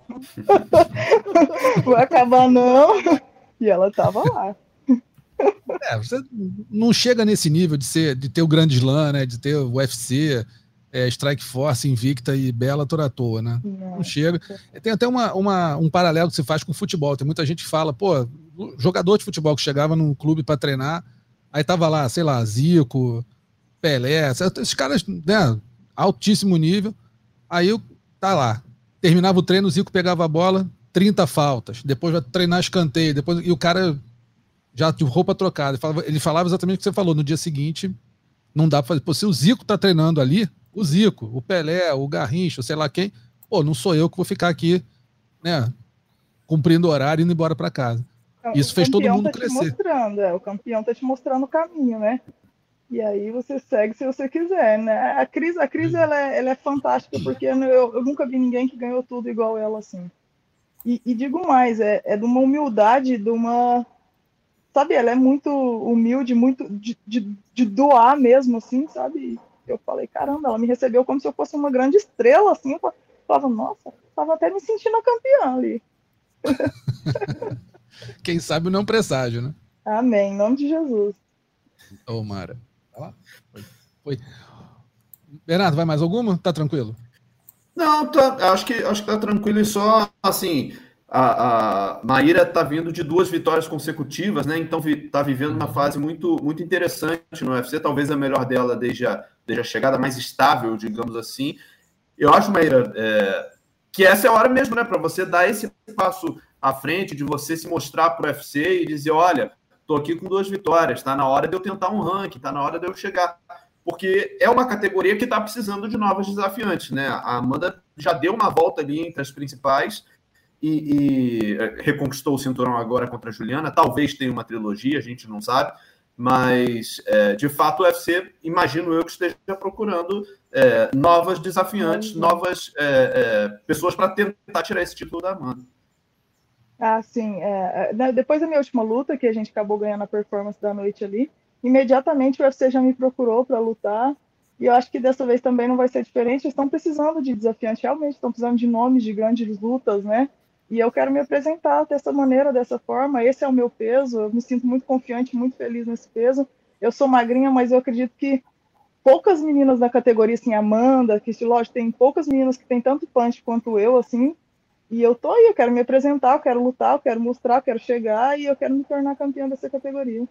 Vai acabar não. E ela tava lá. É, você não chega nesse nível de, ser, de ter o Grande Slam, né? De ter o U F C, é, Strike Force, Invicta e Bellator à toa, né? Não, não chega. Tem até uma, uma, um paralelo que se faz com o futebol. Tem muita gente que fala, pô, jogador de futebol que chegava num clube para treinar, aí tava lá, sei lá, Zico, Pelé, esses caras, né, altíssimo nível, aí tá lá, terminava o treino, o Zico pegava a bola, trinta faltas, depois vai treinar escanteio, depois, e o cara já de roupa trocada, ele falava, ele falava exatamente o que você falou, no dia seguinte, não dá pra fazer, pô, se o Zico tá treinando ali, o Zico, o Pelé, o Garrincha, sei lá quem, pô, não sou eu que vou ficar aqui, né, cumprindo o horário e indo embora pra casa. Isso fez todo mundo tá crescer. Mostrando, é, o campeão tá te mostrando o caminho, né? E aí você segue se você quiser, né? A Cris, a Cris ela, é, ela é fantástica, porque eu, eu nunca vi ninguém que ganhou tudo igual ela, assim. E, e digo mais, é, é de uma humildade, de uma... Sabe, ela é muito humilde, muito de, de, de doar mesmo, assim, sabe? Eu falei, caramba, ela me recebeu como se eu fosse uma grande estrela, assim. Eu falava, nossa, tava até me sentindo a campeã ali. Quem sabe não presságio, né? Amém, em nome de Jesus. Ô, Mara. Foi. Foi. Bernardo, vai mais alguma? Tá tranquilo? Não, tá, acho que acho que tá tranquilo e só, assim, a, a Maíra tá vindo de duas vitórias consecutivas, né? Então vi, tá vivendo uma fase muito, muito interessante no U F C, talvez a melhor dela desde a, desde a chegada, mais estável, digamos assim. Eu acho, Maíra, é, que essa é a hora mesmo, né? Para você dar esse passo à frente, de você se mostrar pro U F C e dizer, olha, tô aqui com duas vitórias, tá na hora de eu tentar um ranking, tá na hora de eu chegar. Porque é uma categoria que está precisando de novos desafiantes, né? A Amanda já deu uma volta ali entre as principais e, e reconquistou o cinturão agora contra a Juliana. Talvez tenha uma trilogia, a gente não sabe, mas é, de fato o U F C, imagino eu, que esteja procurando é, novas desafiantes, uhum. novas é, é, pessoas para tentar tirar esse título da Amanda. Ah, sim. É, depois da minha última luta, que a gente acabou ganhando a performance da noite ali, imediatamente o U F C já me procurou para lutar, e eu acho que dessa vez também não vai ser diferente. Eles estão precisando de desafiantes, realmente estão precisando de nomes de grandes lutas, né? E eu quero me apresentar dessa maneira, dessa forma. Esse é o meu peso, eu me sinto muito confiante, muito feliz nesse peso. Eu sou magrinha, mas eu acredito que poucas meninas da categoria, assim, Amanda, que lógico, tem poucas meninas que têm tanto punch quanto eu, assim, e eu tô aí, eu quero me apresentar, eu quero lutar, eu quero mostrar, eu quero chegar, e eu quero me tornar campeã dessa categoria.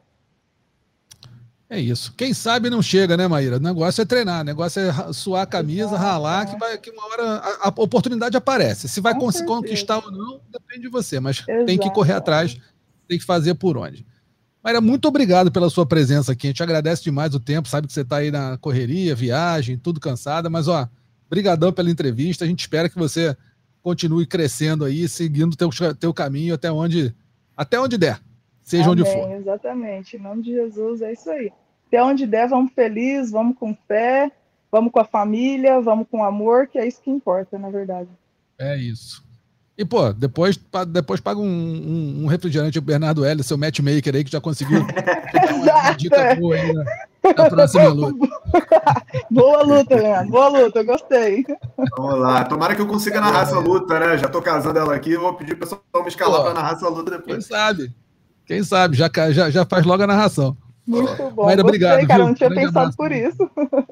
É isso. Quem sabe não chega, né, Maíra? O negócio é treinar, o negócio é suar a camisa, Exato, ralar, é. que, vai, que uma hora a, a oportunidade aparece. Se vai Com conseguir certeza. conquistar ou não, depende de você, mas Exato. tem que correr atrás, tem que fazer por onde. Maíra, muito obrigado pela sua presença aqui. A gente agradece demais o tempo, sabe que você está aí na correria, viagem, tudo cansada, mas ó, brigadão pela entrevista. A gente espera que você continue crescendo aí, seguindo o teu, teu caminho até onde, até onde der. Seja Amém, onde for. Exatamente, em nome de Jesus, é isso aí. Até onde der, vamos feliz, vamos com fé, vamos com a família, vamos com amor, que é isso que importa, na verdade. É isso. E, pô, depois, depois paga um, um, um refrigerante, o Bernardo Hélio, seu matchmaker aí, que já conseguiu dar uma dica boa aí na, na próxima luta. Boa luta, Leandro, boa luta, eu gostei. Vamos lá, tomara que eu consiga narrar essa luta, né? Já tô casando ela aqui, vou pedir pro pessoal me escalar para narrar essa luta depois. Quem sabe? Quem sabe? Já, já, já faz logo a narração. Muito bom. Maíra, Gostei, obrigado. Cara, viu? não tinha Grande pensado abraço. por isso.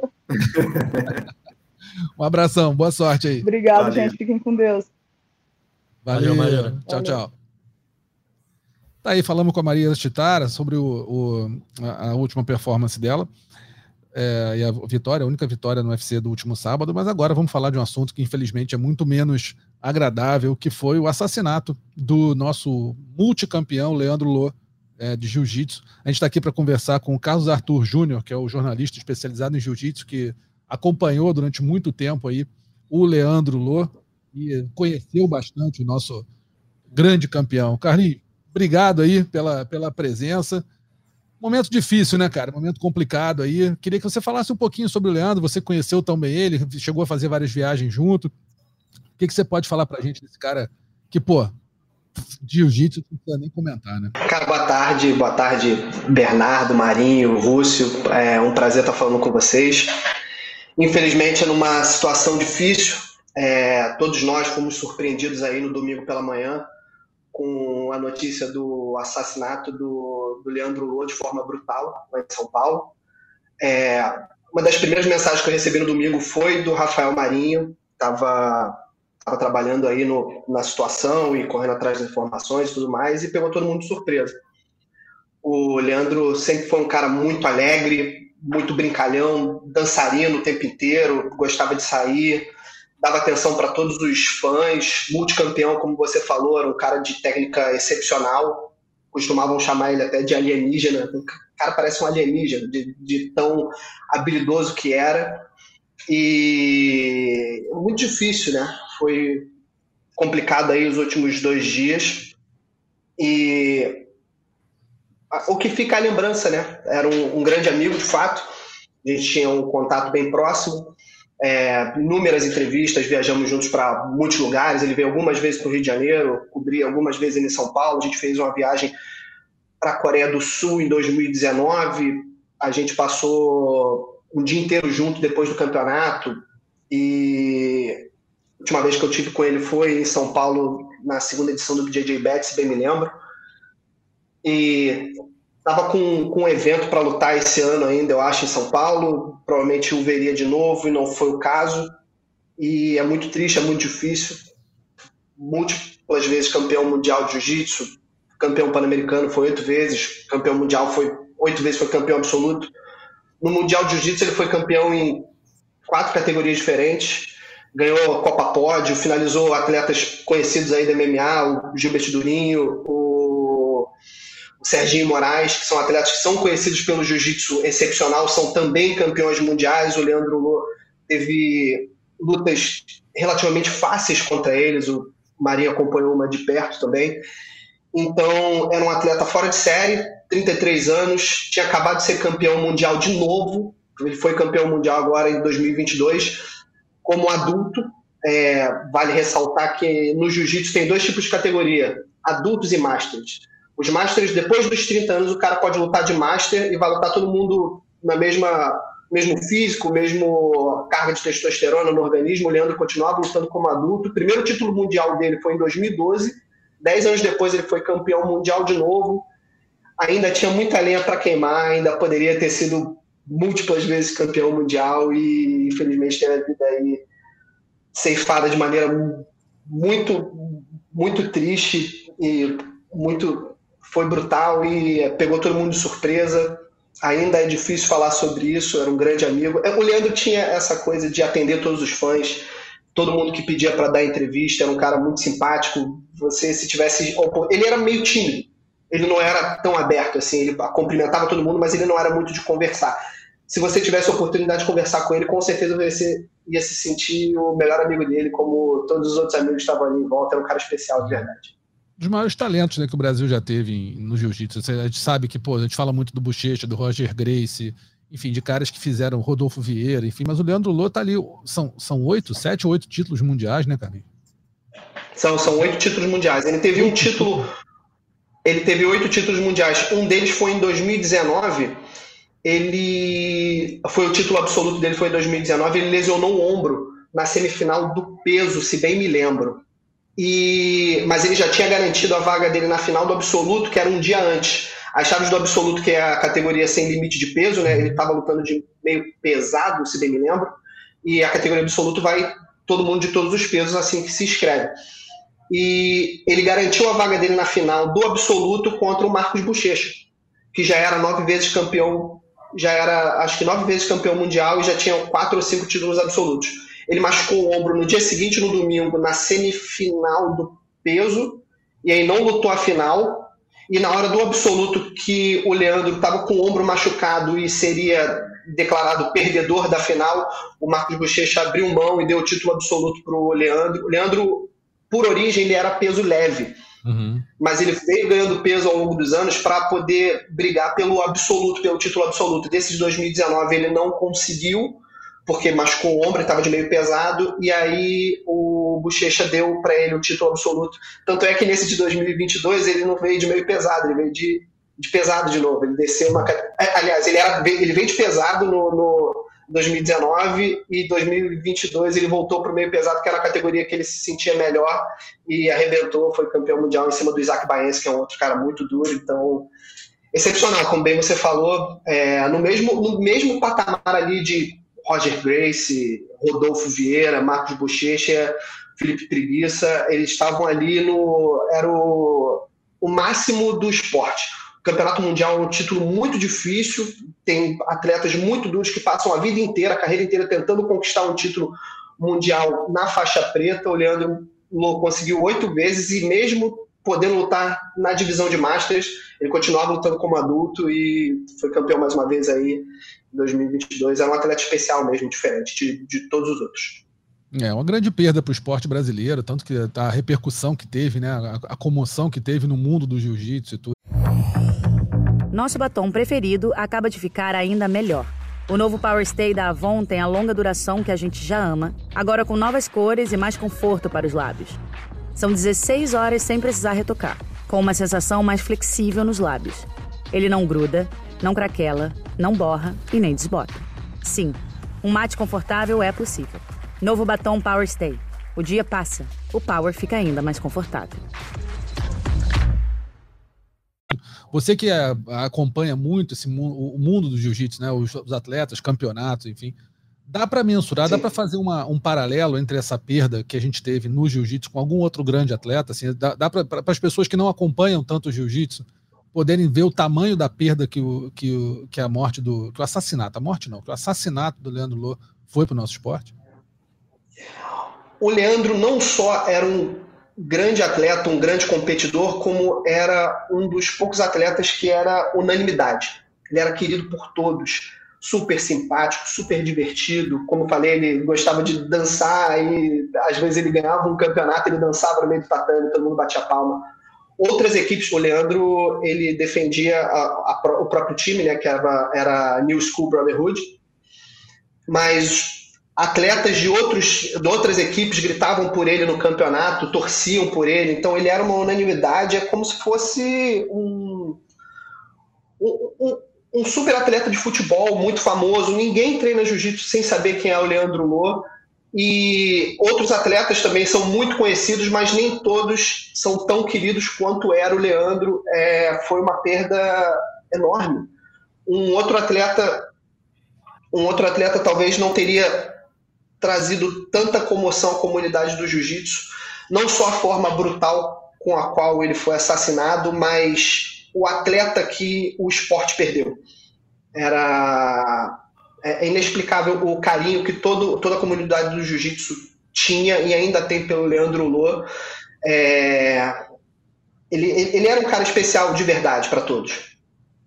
Um abração, boa sorte aí. Obrigado, Valeu. gente. Fiquem com Deus. Valeu, Valeu, Maíra. Maíra. Tchau, Valeu. tchau. Tá aí, falamos com a Maria Chitara sobre o, o, a, a última performance dela. É, e a vitória, a única vitória no U F C do último sábado, mas agora vamos falar de um assunto que infelizmente é muito menos agradável, que foi o assassinato do nosso multicampeão Leandro Lo, é, de jiu-jitsu. A gente está aqui para conversar com o Carlos Arthur Júnior, que é o jornalista especializado em jiu-jitsu, que acompanhou durante muito tempo aí o Leandro Lo e conheceu bastante o nosso grande campeão. Carlinhos, obrigado aí pela, pela presença. Momento difícil, né, cara? Momento complicado aí. Queria que você falasse um pouquinho sobre o Leandro. Você conheceu também ele, chegou a fazer várias viagens junto. O que, que você pode falar pra gente desse cara que, pô, jiu-jitsu não precisa nem comentar, né? Cara, boa tarde. Boa tarde, Bernardo, Marinho, Rússio. É um prazer estar falando com vocês. Infelizmente, é numa situação difícil. É, todos nós fomos surpreendidos aí no domingo pela manhã com a notícia do assassinato do, do Leandro Lo de forma brutal, lá em São Paulo. É, uma das primeiras mensagens que eu recebi no domingo foi do Rafael Marinho, estava trabalhando aí no, na situação e correndo atrás das informações e tudo mais, e pegou todo mundo de surpresa. O Leandro sempre foi um cara muito alegre, muito brincalhão, dançarino o tempo inteiro, gostava de sair, dava atenção para todos os fãs, multicampeão, como você falou, era um cara de técnica excepcional, costumavam chamar ele até de alienígena, o cara parece um alienígena, de, de tão habilidoso que era, e muito difícil, né? Foi complicado aí os últimos dois dias, e o que fica a lembrança, né? Era um, um grande amigo, de fato. A gente tinha um contato bem próximo. É, inúmeras entrevistas, viajamos juntos para muitos lugares. Ele veio algumas vezes para o Rio de Janeiro, cobri algumas vezes em São Paulo. A gente fez uma viagem para a Coreia do Sul em dois mil e dezenove. A gente passou um dia inteiro junto depois do campeonato. E a última vez que eu tive com ele foi em São Paulo, na segunda edição do J J Bet, se bem me lembro. E estava com, com um evento para lutar esse ano ainda, eu acho, em São Paulo. Provavelmente o veria de novo e não foi o caso. E é muito triste, é muito difícil. Múltiplas vezes campeão mundial de jiu-jitsu, campeão pan-americano foi oito vezes, campeão mundial foi oito vezes, foi campeão absoluto. No Mundial de Jiu-Jitsu ele foi campeão em quatro categorias diferentes, ganhou a Copa Pódio, finalizou atletas conhecidos aí da M M A, o Gilbert Durinho, o Serginho Moraes, que são atletas que são conhecidos pelo jiu-jitsu excepcional, são também campeões mundiais. O Leandro Lô teve lutas relativamente fáceis contra eles, o Marinho acompanhou uma de perto também. Então, era um atleta fora de série, trinta e três anos, tinha acabado de ser campeão mundial de novo, ele foi campeão mundial agora em dois mil e vinte e dois, como adulto. É, vale ressaltar que no jiu-jitsu tem dois tipos de categoria, adultos e masters. Os masters, depois dos trinta anos, o cara pode lutar de master e vai lutar todo mundo na mesma, mesmo físico, mesmo carga de testosterona no organismo. O Leandro continuava lutando como adulto. O primeiro título mundial dele foi em dois mil e doze. Dez anos depois ele foi campeão mundial de novo. Ainda tinha muita lenha para queimar, ainda poderia ter sido múltiplas vezes campeão mundial e, infelizmente, teve a vida aí ceifada de maneira muito, muito triste e muito... foi brutal e pegou todo mundo de surpresa. Ainda é difícil falar sobre isso, era um grande amigo. O Leandro tinha essa coisa de atender todos os fãs, todo mundo que pedia para dar entrevista, era um cara muito simpático. Você, se tivesse... Ele era meio tímido, ele não era tão aberto assim, ele cumprimentava todo mundo, mas ele não era muito de conversar. Se você tivesse a oportunidade de conversar com ele, com certeza você ia se sentir o melhor amigo dele, como todos os outros amigos estavam ali em volta. Era um cara especial, de verdade. Dos maiores talentos, né, que o Brasil já teve em, no jiu-jitsu. A gente sabe que, pô, a gente fala muito do Bochecha, do Roger Gracie, enfim, de caras que fizeram Rodolfo Vieira, enfim, mas o Leandro Lô tá ali, são, são oito, sete ou oito títulos mundiais, né, Carlinhos? São, são oito títulos mundiais. Ele teve um título, ele teve oito títulos mundiais. Um deles foi em dois mil e dezenove, ele, foi o título absoluto dele foi em dois mil e dezenove, ele lesionou o ombro na semifinal do peso, se bem me lembro. E, mas ele já tinha garantido a vaga dele na final do absoluto, que era um dia antes. As chaves do absoluto, que é a categoria sem limite de peso, né? Ele estava lutando de meio pesado, se bem me lembro, e a categoria absoluto vai todo mundo de todos os pesos assim que se inscreve. E ele garantiu a vaga dele na final do absoluto contra o Marcos Bochecha, que já era nove vezes campeão, já era acho que nove vezes campeão mundial e já tinha quatro ou cinco títulos absolutos. Ele machucou o ombro no dia seguinte, no domingo, na semifinal do peso, e aí não lutou a final. E na hora do absoluto, que o Leandro estava com o ombro machucado e seria declarado perdedor da final, o Marcos Bochecha abriu mão e deu o título absoluto para o Leandro. O Leandro, por origem, ele era peso leve, uhum. mas ele veio ganhando peso ao longo dos anos para poder brigar pelo absoluto, pelo título absoluto. Desses dois mil e dezenove ele não conseguiu, porque machucou o ombro, estava de meio pesado, e aí o Bochecha deu para ele o título absoluto. Tanto é que nesse de dois mil e vinte e dois ele não veio de meio pesado, ele veio de, de pesado de novo. Ele desceu uma... Aliás, ele, era, ele veio de pesado no, no dois mil e dezenove, e dois mil e vinte e dois ele voltou para o meio pesado, que era a categoria que ele se sentia melhor, e arrebentou, foi campeão mundial em cima do Isaac Baense, que é um outro cara muito duro. Então, excepcional, como bem você falou, é, no, mesmo, no mesmo patamar ali de Roger Gracie, Rodolfo Vieira, Marcos Bochecha, Felipe Preguiça, eles estavam ali no... era o, o máximo do esporte. O Campeonato Mundial é um título muito difícil, tem atletas muito duros que passam a vida inteira, a carreira inteira tentando conquistar um título mundial na faixa preta. O Leandro conseguiu oito vezes e mesmo podendo lutar na divisão de Masters, ele continuava lutando como adulto e foi campeão mais uma vez aí em dois mil e vinte e dois. É um atleta especial mesmo, diferente de, de todos os outros. É uma grande perda para o esporte brasileiro, tanto que a repercussão que teve, né, a, a comoção que teve no mundo do jiu-jitsu e tudo. nosso batom preferido acaba de ficar ainda melhor. O novo Power Stay da Avon tem a longa duração que a gente já ama, agora com novas cores e mais conforto para os lábios. São dezesseis horas sem precisar retocar, com uma sensação mais flexível nos lábios. Ele não gruda, não craquela, não borra e nem desbota. Sim, um mate confortável é possível. Novo batom Power Stay. O dia passa, o Power fica ainda mais confortável. Você que é, acompanha muito esse mundo, o mundo do jiu-jitsu, né, os, os atletas, campeonatos, enfim, dá para mensurar, Sim. dá para fazer uma, um paralelo entre essa perda que a gente teve no jiu-jitsu com algum outro grande atleta? Assim, dá, dá para as pessoas que não acompanham tanto o jiu-jitsu poderem ver o tamanho da perda que, o, que, o, que a morte do... que o assassinato, a morte não, que o assassinato do Leandro Lo foi para o nosso esporte? O Leandro não só era um grande atleta, um grande competidor, como era um dos poucos atletas que era unanimidade. Ele era querido por todos, super simpático, super divertido. Como eu falei, ele gostava de dançar e às vezes ele ganhava um campeonato, ele dançava no meio do tatame, todo mundo batia palma. Outras equipes, o Leandro, ele defendia a, a, o próprio time, né, que era, era New School Brotherhood, mas atletas de, outros, de outras equipes gritavam por ele no campeonato, torciam por ele, então ele era uma unanimidade, é como se fosse um, um, um, um super atleta de futebol muito famoso. Ninguém treina jiu-jitsu sem saber quem é o Leandro Lo, e outros atletas também são muito conhecidos, mas nem todos são tão queridos quanto era o Leandro. É, foi uma perda enorme. Um outro atleta, um outro atleta talvez não teria trazido tanta comoção à comunidade do jiu-jitsu, não só a forma brutal com a qual ele foi assassinado, mas o atleta que o esporte perdeu. Era é inexplicável o carinho que todo, toda a comunidade do jiu-jitsu tinha e ainda tem pelo Leandro Lo. É, ele, ele era um cara especial de verdade para todos.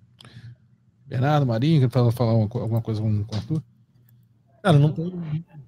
Bernardo, Marinho, quer falar alguma coisa com o Arthur? Cara, não tem...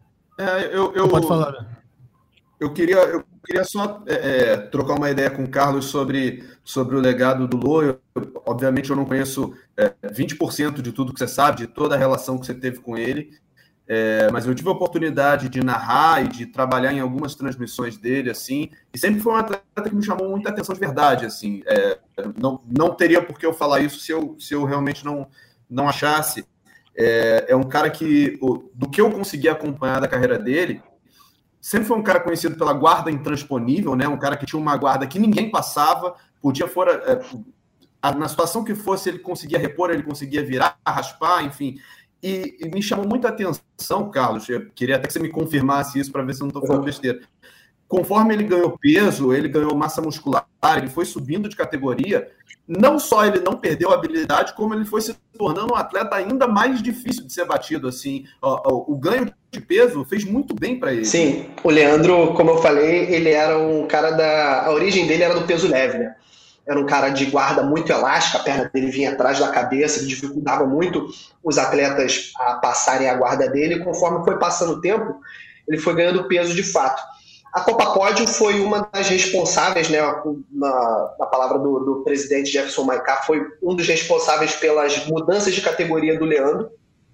É, eu, eu, pode falar, né? Eu queria, eu queria só é, trocar uma ideia com o Carlos sobre, sobre o legado do Lo. Eu, obviamente eu não conheço é, vinte por cento de tudo que você sabe, de toda a relação que você teve com ele, é, mas eu tive a oportunidade de narrar e de trabalhar em algumas transmissões dele, assim, e sempre foi um atleta que me chamou muita atenção de verdade, assim, é, não, não teria por que eu falar isso se eu, se eu realmente não, não achasse. É, é um cara que, do que eu consegui acompanhar da carreira dele, sempre foi um cara conhecido pela guarda intransponível, né? Um cara que tinha uma guarda que ninguém passava, podia fora, é, na situação que fosse, ele conseguia repor, ele conseguia virar, raspar, enfim. E, e me chamou muita atenção, Carlos, eu queria até que você me confirmasse isso para ver se eu não estou falando besteira. Conforme ele ganhou peso, ele ganhou massa muscular, ele foi subindo de categoria, não só ele não perdeu a habilidade, como ele foi se tornando um atleta ainda mais difícil de ser batido, assim. O, o ganho de peso fez muito bem para ele. Sim, o Leandro, como eu falei, ele era um cara da... A origem dele era do peso leve, né? Era um cara de guarda muito elástica, a perna dele vinha atrás da cabeça, ele dificultava muito os atletas a passarem a guarda dele, e conforme foi passando o tempo, ele foi ganhando peso de fato. A Copa Pódio foi uma das responsáveis, né, na, na palavra do, do presidente Jefferson Maicá, foi um dos responsáveis pelas mudanças de categoria do Leandro.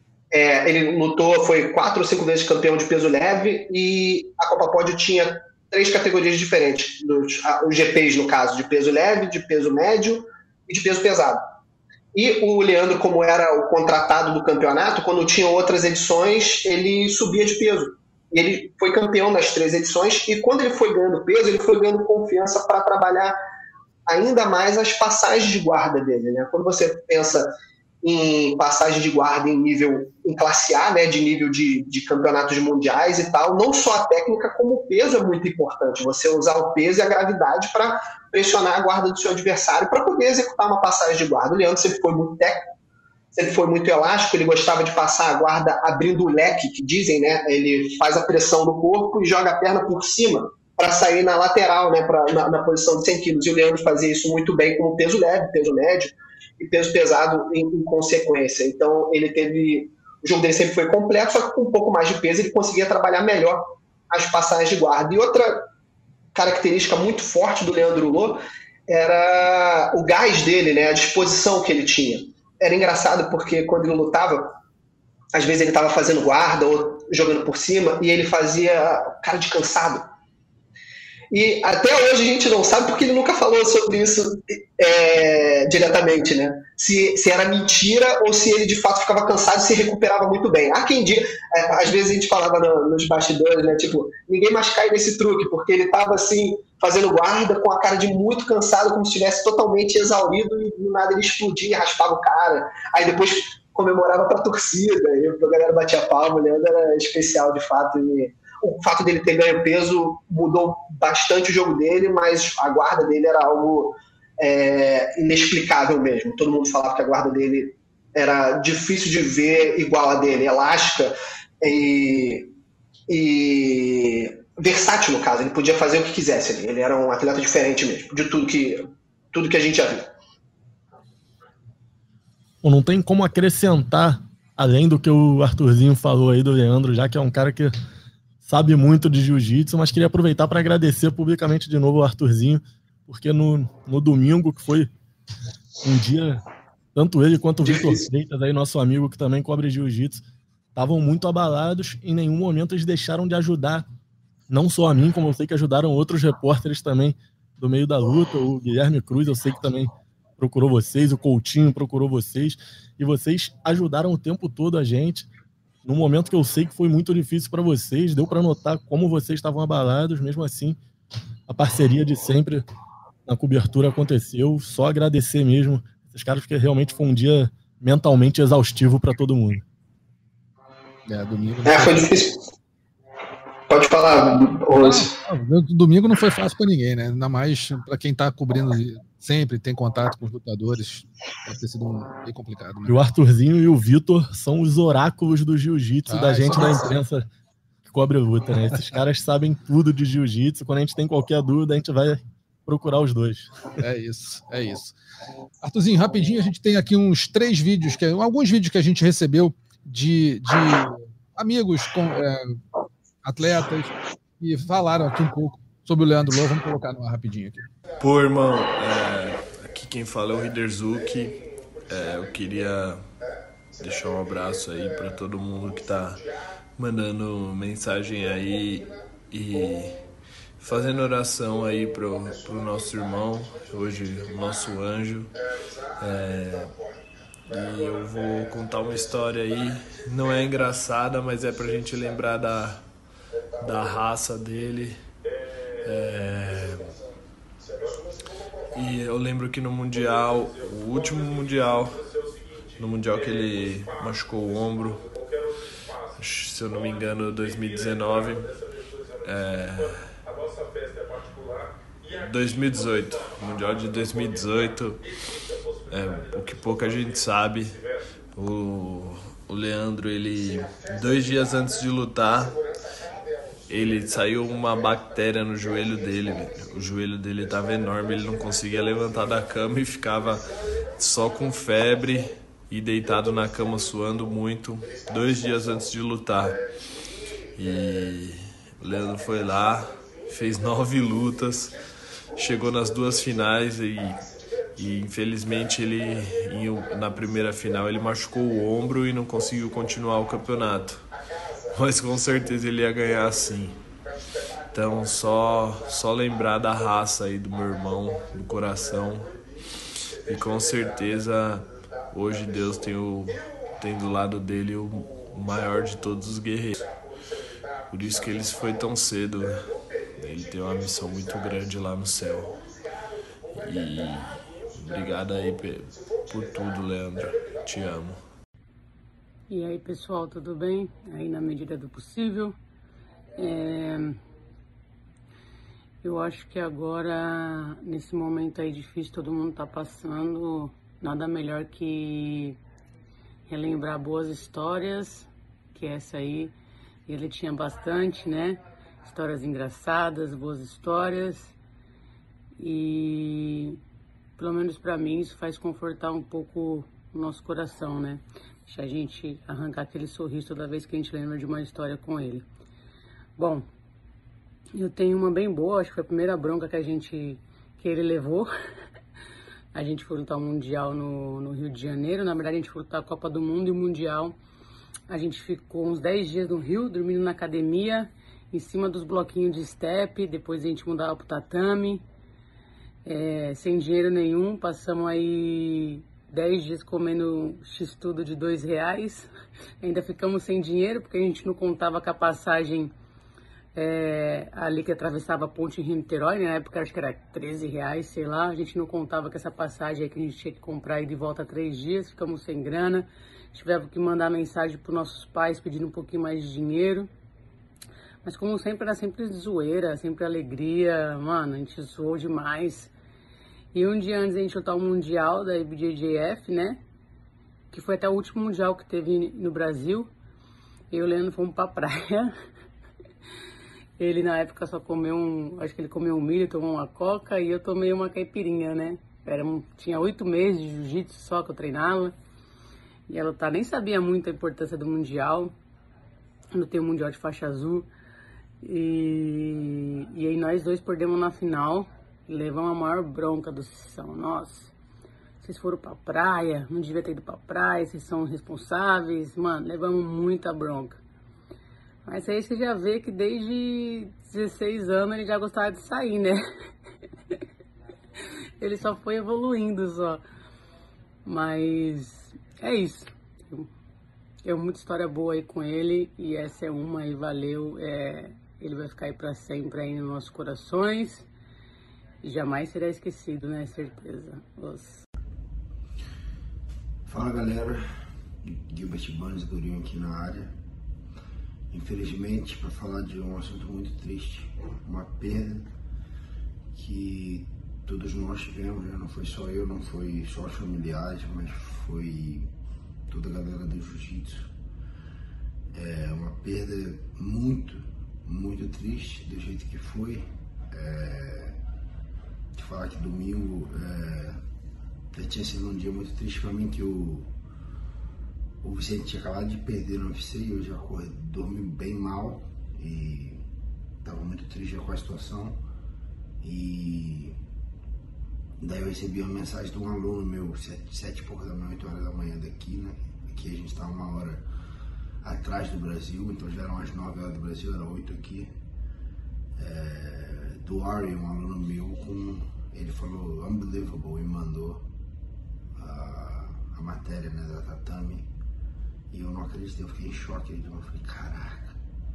É, ele lutou, foi quatro ou cinco vezes campeão de peso leve, e a Copa Pódio tinha três categorias diferentes, dos, os G Ps, no caso, de peso leve, de peso médio e de peso pesado. E o Leandro, como era o contratado do campeonato, quando tinham outras edições, ele subia de peso. Ele foi campeão nas três edições, e quando ele foi ganhando peso, ele foi ganhando confiança para trabalhar ainda mais as passagens de guarda dele, né? Quando você pensa em passagem de guarda em nível, em classe A, né, de nível de, de campeonatos mundiais e tal, não só a técnica, como o peso é muito importante. Você usar o peso e a gravidade para pressionar a guarda do seu adversário para poder executar uma passagem de guarda. O Leandro sempre foi muito técnico, sempre foi muito elástico, ele gostava de passar a guarda abrindo o leque, que dizem, né? Ele faz a pressão no corpo e joga a perna por cima para sair na lateral, né? Pra, na, na posição de cem quilos. E o Leandro fazia isso muito bem com peso leve, peso médio e peso pesado em, em consequência. Então, ele teve... O jogo dele sempre foi completo, só que com um pouco mais de peso ele conseguia trabalhar melhor as passagens de guarda. E outra característica muito forte do Leandro Lo era o gás dele, né? A disposição que ele tinha. Era engraçado porque quando ele lutava, às vezes ele estava fazendo guarda ou jogando por cima e ele fazia cara de cansado. E até hoje a gente não sabe porque ele nunca falou sobre isso é, diretamente, né? Se, se era mentira ou se ele de fato ficava cansado e se recuperava muito bem. Há quem diga, é, às vezes a gente falava no, nos bastidores, né? Tipo, ninguém mais cai nesse truque, porque ele estava assim, fazendo guarda com a cara de muito cansado, como se estivesse totalmente exaurido e do nada ele explodia e raspava o cara. Aí depois comemorava pra torcida, e a galera batia palma, o Leandro era especial de fato. E o fato dele ter ganho peso mudou bastante o jogo dele, mas a guarda dele era algo é, inexplicável mesmo. Todo mundo falava que a guarda dele era difícil de ver igual a dele, elástica e, e versátil no caso. Ele podia fazer o que quisesse ali. Ele era um atleta diferente mesmo, de tudo que, tudo que a gente já viu. Não tem como acrescentar, além do que o Arthurzinho falou aí do Leandro, já que é um cara que sabe muito de jiu-jitsu, mas queria aproveitar para agradecer publicamente de novo o Arthurzinho, porque no, no domingo, que foi um dia, tanto ele quanto o Vitor Freitas, aí, nosso amigo que também cobre jiu-jitsu, estavam muito abalados, em nenhum momento eles deixaram de ajudar, não só a mim, como eu sei que ajudaram outros repórteres também do meio da luta, o Guilherme Cruz, eu sei que também procurou vocês, o Coutinho procurou vocês, e vocês ajudaram o tempo todo a gente, num momento que eu sei que foi muito difícil para vocês, deu para notar como vocês estavam abalados, mesmo assim, a parceria de sempre na cobertura aconteceu, só agradecer mesmo esses caras, porque realmente foi um dia mentalmente exaustivo para todo mundo. É, domingo é, foi difícil. Pode falar, Rose. Ah, domingo não foi fácil para ninguém, né? Ainda mais para quem está cobrindo sempre, tem contato com os lutadores, deve ter sido um, bem complicado. Né? E o Arthurzinho e o Vitor são os oráculos do jiu-jitsu ah, da gente da é imprensa que cobre luta, né? Esses caras sabem tudo de jiu-jitsu, quando a gente tem qualquer dúvida, a gente vai procurar os dois. É isso, é isso. Arthurzinho, rapidinho, a gente tem aqui uns três vídeos, que, alguns vídeos que a gente recebeu de, de amigos com é, atletas e falaram aqui um pouco sobre o Leandro Lo. Vamos colocar no ar rapidinho aqui. Pô, irmão, é, aqui quem fala é o Hiderzuki. É, eu queria deixar um abraço aí para todo mundo que tá mandando mensagem aí e fazendo oração aí pro, pro nosso irmão, hoje o nosso anjo. É, e eu vou contar uma história aí, não é engraçada, mas é pra gente lembrar da, da raça dele. É, e eu lembro que no Mundial, o último Mundial, no Mundial que ele machucou o ombro, se eu não me engano, dois mil e dezenove, é, dois mil e dezoito, Mundial de dois mil e dezoito, é, o que pouca gente sabe, o, o Leandro, ele, dois dias antes de lutar, ele saiu uma bactéria no joelho dele, o joelho dele estava enorme, ele não conseguia levantar da cama e ficava só com febre e deitado na cama suando muito, dois dias antes de lutar. E o Leandro foi lá, fez nove lutas, chegou nas duas finais e, e infelizmente ele, na primeira final, ele machucou o ombro e não conseguiu continuar o campeonato. Mas com certeza ele ia ganhar sim. Então só, só lembrar da raça aí do meu irmão, do coração. E com certeza hoje Deus tem, o, tem do lado dele o, o maior de todos os guerreiros. Por isso que ele se foi tão cedo. Ele tem uma missão muito grande lá no céu. E obrigado aí por tudo, Leandro. Te amo. E aí, pessoal, tudo bem? Aí, na medida do possível. É... Eu acho que agora, nesse momento aí difícil, todo mundo tá passando, nada melhor que relembrar boas histórias, que essa aí ele tinha bastante, né? Histórias engraçadas, boas histórias. E, pelo menos pra mim, isso faz confortar um pouco o nosso coração, né? Deixa a gente arrancar aquele sorriso toda vez que a gente lembra de uma história com ele. Bom, eu tenho uma bem boa, acho que foi a primeira bronca que a gente que ele levou. A gente foi lutar o Mundial no, no Rio de Janeiro. Na verdade, a gente foi lutar a Copa do Mundo e o Mundial. A gente ficou uns dez dias no Rio, dormindo na academia, em cima dos bloquinhos de step. Depois a gente mudava pro tatame, é, sem dinheiro nenhum. Passamos aí dez dias comendo x-tudo de dois reais. Ainda ficamos sem dinheiro, porque a gente não contava com a passagem é, ali que atravessava a ponte em Rio-Niterói. Na época acho que era treze reais, sei lá. A gente não contava com essa passagem aí que a gente tinha que comprar e de volta três dias. Ficamos sem grana. Tivemos que mandar mensagem para nossos pais pedindo um pouquinho mais de dinheiro. Mas como sempre, era sempre zoeira, sempre alegria. Mano, a gente zoou demais. E um dia antes a gente lutar o Mundial da I B J J F, né? Que foi até o último Mundial que teve no Brasil. Eu e o Leandro fomos pra praia. Ele na época só comeu um... Acho que ele comeu um milho, tomou uma coca e eu tomei uma caipirinha, né? Era, tinha oito meses de jiu-jitsu só que eu treinava. E ela tá, nem sabia muito a importância do Mundial. Não tem o Mundial de faixa azul. E, e aí nós dois perdemos na final. Levamos a maior bronca do Sessão. Nossa, vocês foram pra praia, não devia ter ido pra praia, vocês são responsáveis. Mano, levamos muita bronca. Mas aí você já vê que desde dezesseis anos ele já gostava de sair, né? Ele só foi evoluindo só. Mas é isso. Tem muita história boa aí com ele e essa é uma e valeu. É, ele vai ficar aí pra sempre aí nos nossos corações. E jamais será esquecido, né? Certeza. Os... Fala, galera. Gilbert Burns, Gurinho aqui na área. Infelizmente, para falar de um assunto muito triste, uma perda que todos nós tivemos, né? Não foi só eu, não foi só os familiares, mas foi toda a galera do jiu-jitsu. É uma perda muito, muito triste, do jeito que foi. É... De falar que domingo é... já tinha sido um dia muito triste para mim, que o, o Vicente tinha acabado de perder no U F C e eu já dormi bem mal e estava muito triste com a situação. E daí eu recebi uma mensagem de um aluno meu, sete, sete e pouco da manhã, oito horas da manhã daqui, né? Aqui a gente estava uma hora atrás do Brasil, então já eram as nove horas do Brasil, era oito aqui. É, do Ari, um aluno meu, com, ele falou unbelievable e mandou a, a matéria, né, da tatame. E eu não acreditei, eu fiquei em choque, eu falei, caraca.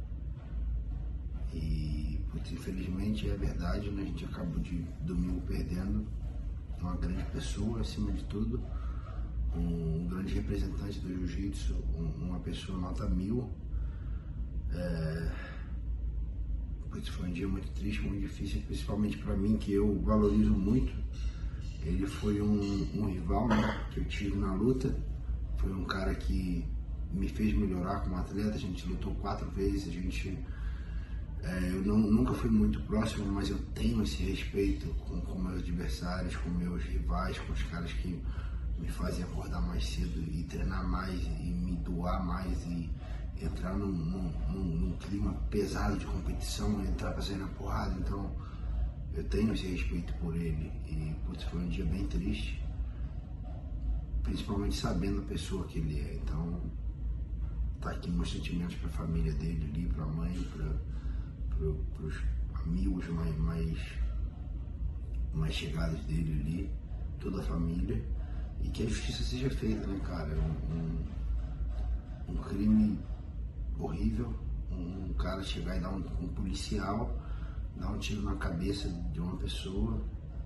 E, putz, infelizmente é verdade, né? A gente acabou de domingo perdendo uma grande pessoa, acima de tudo, um grande representante do jiu-jitsu, um, uma pessoa nota mil. É, putz, foi um dia muito triste, muito difícil, principalmente para mim, que eu valorizo muito. Ele foi um, um rival, né, que eu tive na luta, foi um cara que me fez melhorar como atleta. A gente lutou quatro vezes, a gente... É, eu não, nunca fui muito próximo, mas eu tenho esse respeito com, com meus adversários, com meus rivais, com os caras que me fazem acordar mais cedo e treinar mais e me doar mais e entrar num, num, num, num clima pesado de competição, entrar pra sair na porrada. Então eu tenho esse respeito por ele e, putz, foi um dia bem triste, principalmente sabendo a pessoa que ele é. Então tá aqui meus sentimentos pra família dele ali, pra mãe, pra para os amigos mais, mais, mais chegados dele ali, toda a família, e que a justiça seja feita, né, cara? É um, um, um crime horrível, um, um cara chegar e dar um, um policial, dar um tiro na cabeça de uma pessoa.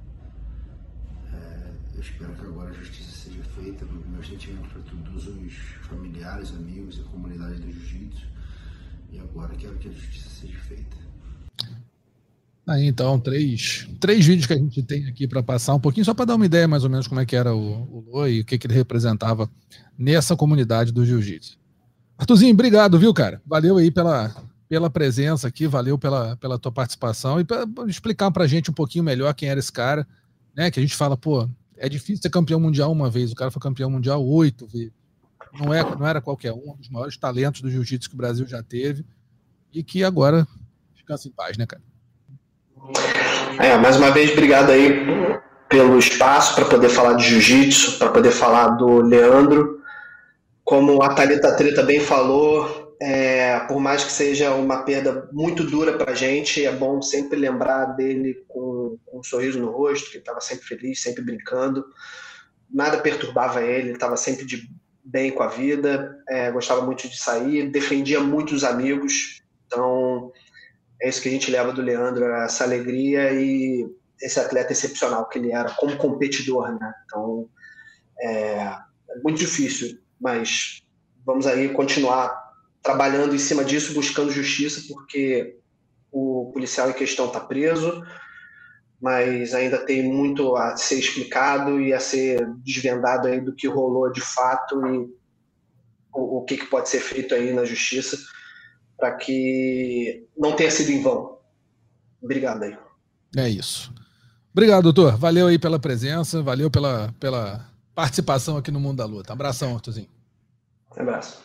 É, eu espero que agora a justiça seja feita. Meus sentimentos para todos os familiares, amigos e comunidade do jiu-jitsu. E agora quero que a justiça seja feita. Aí, então, três, três vídeos que a gente tem aqui para passar um pouquinho, só para dar uma ideia mais ou menos como é que era o, o Lô e o que, que ele representava nessa comunidade do jiu-jitsu. Arthurzinho, obrigado, viu, cara? Valeu aí pela, pela presença aqui, valeu pela, pela tua participação e para explicar pra gente um pouquinho melhor quem era esse cara, né? Que a gente fala, pô, é difícil ser campeão mundial uma vez, o cara foi campeão mundial oito vezes. Não, é, não era qualquer um, um dos maiores talentos do jiu-jitsu que o Brasil já teve e que agora fica em paz, né, cara? É, mais uma vez, obrigado aí pelo espaço para poder falar de jiu-jitsu, para poder falar do Leandro. Como a Thalita Treta bem falou, é, por mais que seja uma perda muito dura para a gente, é bom sempre lembrar dele com, com um sorriso no rosto, que ele estava sempre feliz, sempre brincando. Nada perturbava ele, ele estava sempre de bem com a vida, é, gostava muito de sair, defendia muito os amigos. Então, é isso que a gente leva do Leandro, essa alegria e esse atleta excepcional que ele era como competidor, né? Então, é, é muito difícil, mas vamos aí continuar trabalhando em cima disso, buscando justiça, porque o policial em questão está preso, mas ainda tem muito a ser explicado e a ser desvendado aí do que rolou de fato e o, o que, que pode ser feito aí na justiça para que não tenha sido em vão. Obrigado aí. É isso. Obrigado, doutor. Valeu aí pela presença, valeu pela, pela participação aqui no Mundo da Luta. Abração, Arthurzinho. Um abraço.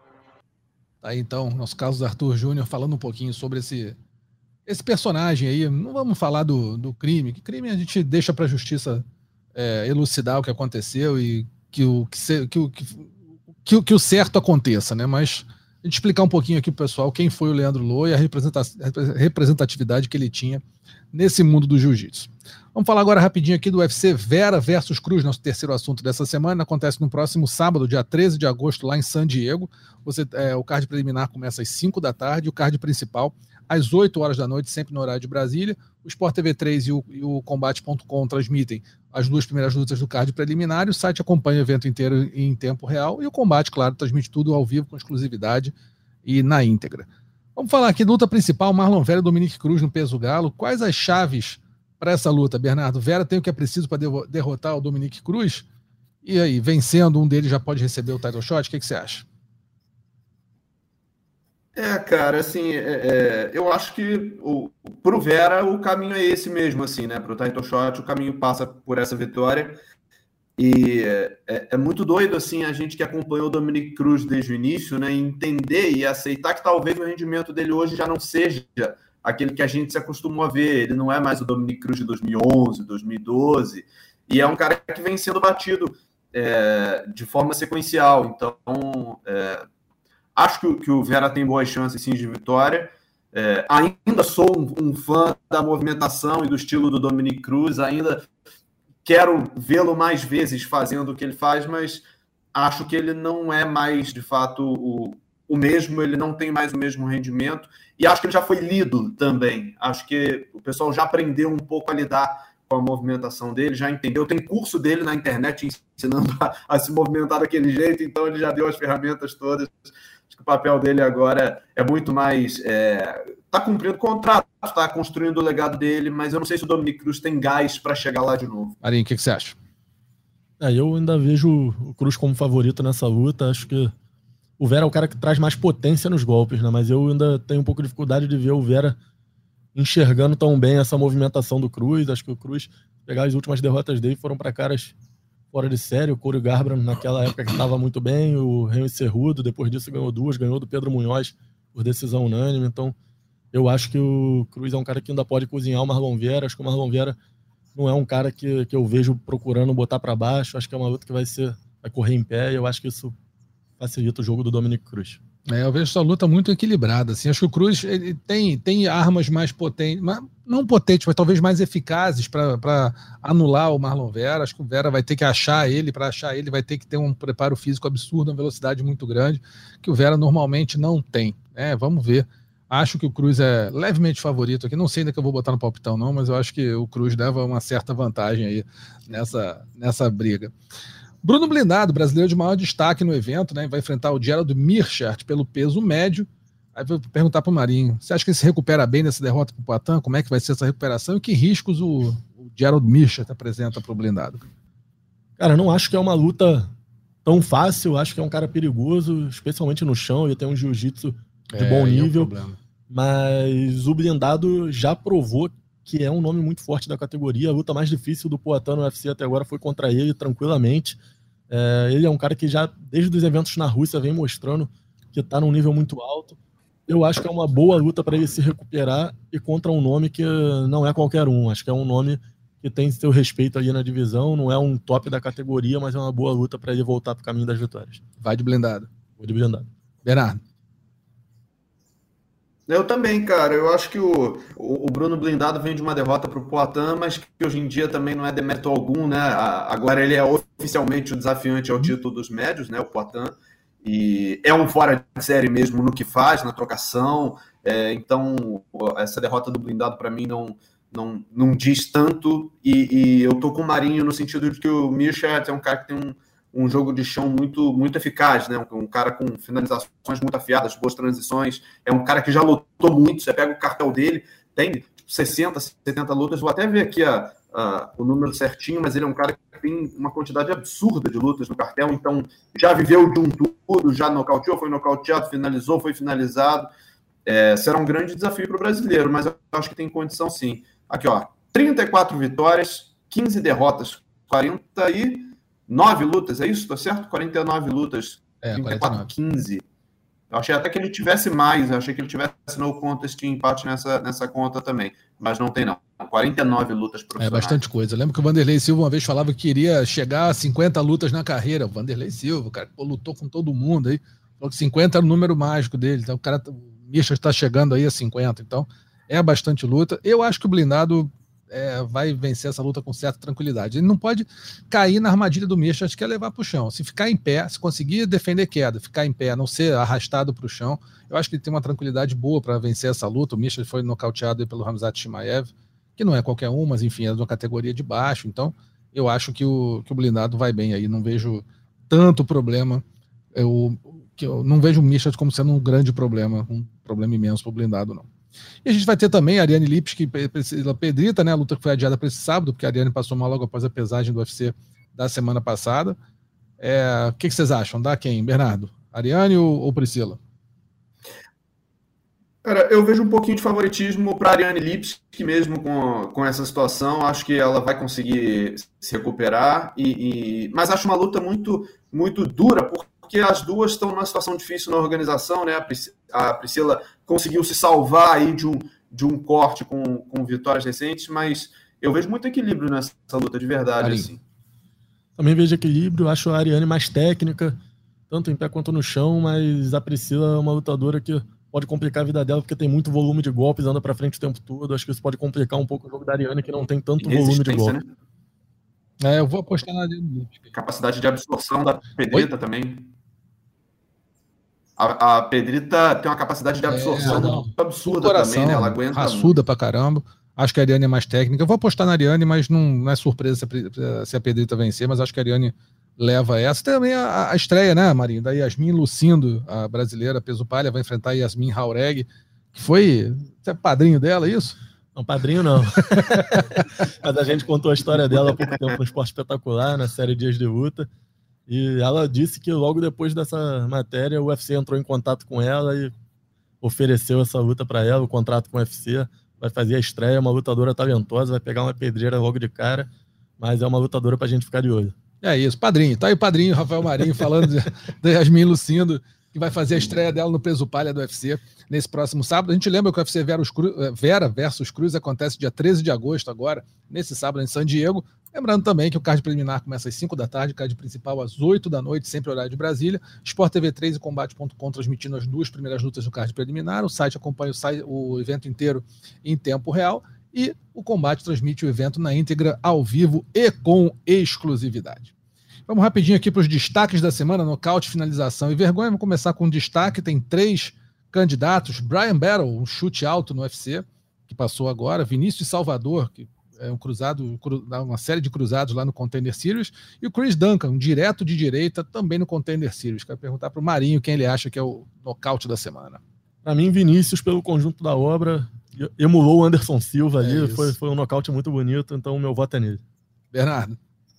Tá aí, então, nosso caso Arthur Júnior, falando um pouquinho sobre esse, esse personagem aí. Não vamos falar do, do crime, que crime a gente deixa para a justiça é, elucidar o que aconteceu e que o, que, se, que, o, que, que, que o certo aconteça, né? Mas a gente explicar um pouquinho aqui pro pessoal quem foi o Leandro Lo e a representatividade que ele tinha nesse mundo do jiu-jitsu. Vamos falar agora rapidinho aqui do U F C Vera versus Cruz, nosso terceiro assunto dessa semana. Acontece no próximo sábado, dia treze de agosto, lá em San Diego. Você, é, o card preliminar começa às cinco da tarde e o card principal às oito horas da noite, sempre no horário de Brasília. O Sport T V três e o, e o Combate ponto com transmitem as duas primeiras lutas do card preliminar. O site acompanha o evento inteiro em tempo real e o Combate, claro, transmite tudo ao vivo com exclusividade e na íntegra. Vamos falar aqui, luta principal, Marlon Vera e Dominique Cruz no peso galo. Quais as chaves para essa luta, Bernardo? Vera tem o que é preciso para derrotar o Dominique Cruz? E aí, vencendo, um deles já pode receber o title shot? O que, que você acha? É, cara, assim, é, é, eu acho que o, pro Vera o caminho é esse mesmo, assim, né? Pro title shot o caminho passa por essa vitória. E é, é muito doido, assim, a gente que acompanhou o Dominique Cruz desde o início, né? Entender e aceitar que talvez o rendimento dele hoje já não seja aquele que a gente se acostumou a ver. Ele não é mais o Dominique Cruz de dois mil e onze, dois mil e doze, e é um cara que vem sendo batido é, de forma sequencial. Então, é, acho que, que o Vera tem boas chances, sim, de vitória. É, ainda sou um, um fã da movimentação e do estilo do Dominique Cruz, ainda quero vê-lo mais vezes fazendo o que ele faz, mas acho que ele não é mais, de fato, o, o mesmo, ele não tem mais o mesmo rendimento, e acho que ele já foi lido também. Acho que o pessoal já aprendeu um pouco a lidar com a movimentação dele, já entendeu. Tem curso dele na internet ensinando a, a se movimentar daquele jeito, então ele já deu as ferramentas todas. Acho que o papel dele agora é muito mais... É, tá cumprindo o contrato, tá construindo o legado dele, mas eu não sei se o Dominique Cruz tem gás para chegar lá de novo. Marinho, o que, que você acha? É, eu ainda vejo o Cruz como favorito nessa luta. Acho que o Vera é o cara que traz mais potência nos golpes, né? Mas eu ainda tenho um pouco de dificuldade de ver o Vera enxergando tão bem essa movimentação do Cruz. Acho que o Cruz, pegar as últimas derrotas dele, foram para caras fora de série. O Corey Garbrandt naquela época que estava muito bem, o Henry Cerrudo, depois disso ganhou duas, ganhou do Pedro Munhoz por decisão unânime. Então eu acho que o Cruz é um cara que ainda pode cozinhar o Marlon Vera. Acho que o Marlon Vera não é um cara que, que eu vejo procurando botar para baixo. Acho que é uma luta que vai ser, vai correr em pé, e eu acho que isso facilita o jogo do Dominique Cruz. É, eu vejo essa luta muito equilibrada, assim. Acho que o Cruz ele tem, tem armas mais potentes, não potentes, mas talvez mais eficazes para anular o Marlon Vera. Acho que o Vera vai ter que achar ele, para achar ele vai ter que ter um preparo físico absurdo, uma velocidade muito grande, que o Vera normalmente não tem, né? Vamos ver. Acho que o Cruz é levemente favorito aqui. Não sei ainda que eu vou botar no palpitão, não, mas eu acho que o Cruz leva uma certa vantagem aí nessa, nessa briga. Bruno Blindado, brasileiro de maior destaque no evento, né? Vai enfrentar o Gerald Meerschaert pelo peso médio. Aí vou perguntar para o Marinho: você acha que ele se recupera bem nessa derrota para o Poatan? Como é que vai ser essa recuperação e que riscos o, o Gerald Meerschaert apresenta para o Blindado? Cara, não acho que é uma luta tão fácil. Acho que é um cara perigoso, especialmente no chão. Ele tem um jiu-jitsu de é, bom nível. É um mas o Blindado já provou que é um nome muito forte da categoria. A luta mais difícil do Poatan no U F C até agora foi contra ele, tranquilamente. É, ele é um cara que já, desde os eventos na Rússia, vem mostrando que está num nível muito alto. Eu acho que é uma boa luta para ele se recuperar e contra um nome que não é qualquer um. Acho que é um nome que tem seu respeito ali na divisão, não é um top da categoria, mas é uma boa luta para ele voltar para o caminho das vitórias. Vai de blindado. Vou de blindado. Bernardo. Eu também, cara. Eu acho que o, o Bruno Blindado vem de uma derrota para o Poitin, mas que hoje em dia também não é demérito algum, né? Agora ele é oficialmente o desafiante ao título dos médios, né? O Poitin. E é um fora de série mesmo no que faz, na trocação. É, então, essa derrota do Blindado, para mim, não, não, não diz tanto. E, e eu tô com o Marinho no sentido de que o Mirsad é um cara que tem um, um jogo de chão muito, muito eficaz, né? Um, um cara com finalizações muito afiadas, boas transições. É um cara que já lutou muito. Você pega o cartel dele, tem tipo, sessenta, setenta lutas. Vou até ver aqui a, a, o número certinho, mas ele é um cara que tem uma quantidade absurda de lutas no cartel, então já viveu de um tudo, já nocauteou, foi nocauteado, finalizou, foi finalizado. É, será um grande desafio para o brasileiro, mas eu acho que tem condição sim. Aqui, ó, trinta e quatro vitórias, quinze derrotas, quarenta e nove lutas, é isso? Tá certo? quarenta e nove lutas, é, trinta e quatro, quinze. Eu achei até que ele tivesse mais, eu achei que ele tivesse no contest e empate nessa, nessa conta também, mas não tem não. quarenta e nove lutas profissionais. É bastante coisa. Eu lembro que o Vanderlei Silva uma vez falava que queria chegar a cinquenta lutas na carreira. O Vanderlei Silva, o cara pô, lutou com todo mundo aí. Falou que cinquenta era o número mágico dele. Então o cara, o Misha está chegando aí a cinquenta. Então é bastante luta. Eu acho que o Blindado é, vai vencer essa luta com certa tranquilidade. Ele não pode cair na armadilha do Misha, acho que é levar para o chão. Se ficar em pé, se conseguir defender queda, ficar em pé, não ser arrastado para o chão, eu acho que ele tem uma tranquilidade boa para vencer essa luta. O Misha foi nocauteado pelo Khamzat Chimaev, que não é qualquer um, mas enfim, é de uma categoria de baixo, então eu acho que o, que o Blindado vai bem aí, não vejo tanto problema, eu, que eu não vejo o Misha como sendo um grande problema, um problema imenso para o Blindado, não. E a gente vai ter também a Ariane Lipski e Priscila Pedrita, né, a luta que foi adiada para esse sábado, porque a Ariane passou mal logo após a pesagem do U F C da semana passada. É, o que, que vocês acham? Dá quem, Bernardo? Ariane ou, ou Priscila? Cara, eu vejo um pouquinho de favoritismo para a Ariane Lipski mesmo com, com essa situação. Acho que ela vai conseguir se recuperar, e, e... mas acho uma luta muito, muito dura, porque as duas estão numa situação difícil na organização, né? A, Pris... a Priscila conseguiu se salvar aí de um, de um corte com, com vitórias recentes, mas eu vejo muito equilíbrio nessa luta, de verdade. Assim. Também vejo equilíbrio, acho a Ariane mais técnica, tanto em pé quanto no chão, mas a Priscila é uma lutadora que pode complicar a vida dela, porque tem muito volume de golpes, anda pra frente o tempo todo. Acho que isso pode complicar um pouco o jogo da Ariane, que não tem tanto volume de golpe. Né? É, eu vou apostar na Ariane. Capacidade de absorção da Pedrita Oi? também. A, a Pedrita tem uma capacidade de absorção é, muito absurda coração, também, né? Ela aguenta raçuda muito. Pra caramba. Acho que a Ariane é mais técnica. Eu vou apostar na Ariane, mas não, não é surpresa se a Pedrita vencer, mas acho que a Ariane leva essa. Também a, a estreia, né, Marinho? Da Yasmin Lucindo, a brasileira, peso palha, vai enfrentar a Yasmin Jauregui, que foi... Você é padrinho dela, é isso? Não, padrinho não. Mas a gente contou a história dela há pouco tempo no Esporte Espetacular, na série Dias de Luta, e ela disse que logo depois dessa matéria o U F C entrou em contato com ela e ofereceu essa luta para ela, o contrato com o U F C, vai fazer a estreia, uma lutadora talentosa, vai pegar uma pedreira logo de cara, mas é uma lutadora pra gente ficar de olho. É isso, padrinho. Tá aí o padrinho Rafael Marinho falando da Yasmin Lucindo, que vai fazer a estreia dela no peso palha do U F C nesse próximo sábado. A gente lembra que o U F C Vera versus Cruz acontece dia treze de agosto agora, nesse sábado em San Diego. Lembrando também que o card preliminar começa às cinco da tarde, o card principal às oito da noite, sempre horário de Brasília. Sport T V três e Combate ponto com transmitindo as duas primeiras lutas do card preliminar. O site acompanha o, site, o evento inteiro em tempo real. E o Combate transmite o evento na íntegra, ao vivo e com exclusividade. Vamos rapidinho aqui para os destaques da semana, nocaute, finalização e vergonha. Vamos começar com um destaque, tem três candidatos. Brian Battle, um chute alto no U F C, que passou agora. Vinícius Salvador, que é um cruzado, uma série de cruzados lá no Contender Series. E o Chris Duncan, um direto de direita, também no Contender Series. Quero perguntar para o Marinho quem ele acha que é o nocaute da semana. Para mim, Vinícius, pelo conjunto da obra, emulou o Anderson Silva ali, é foi, foi um nocaute muito bonito, então o meu voto é nele. Bernardo.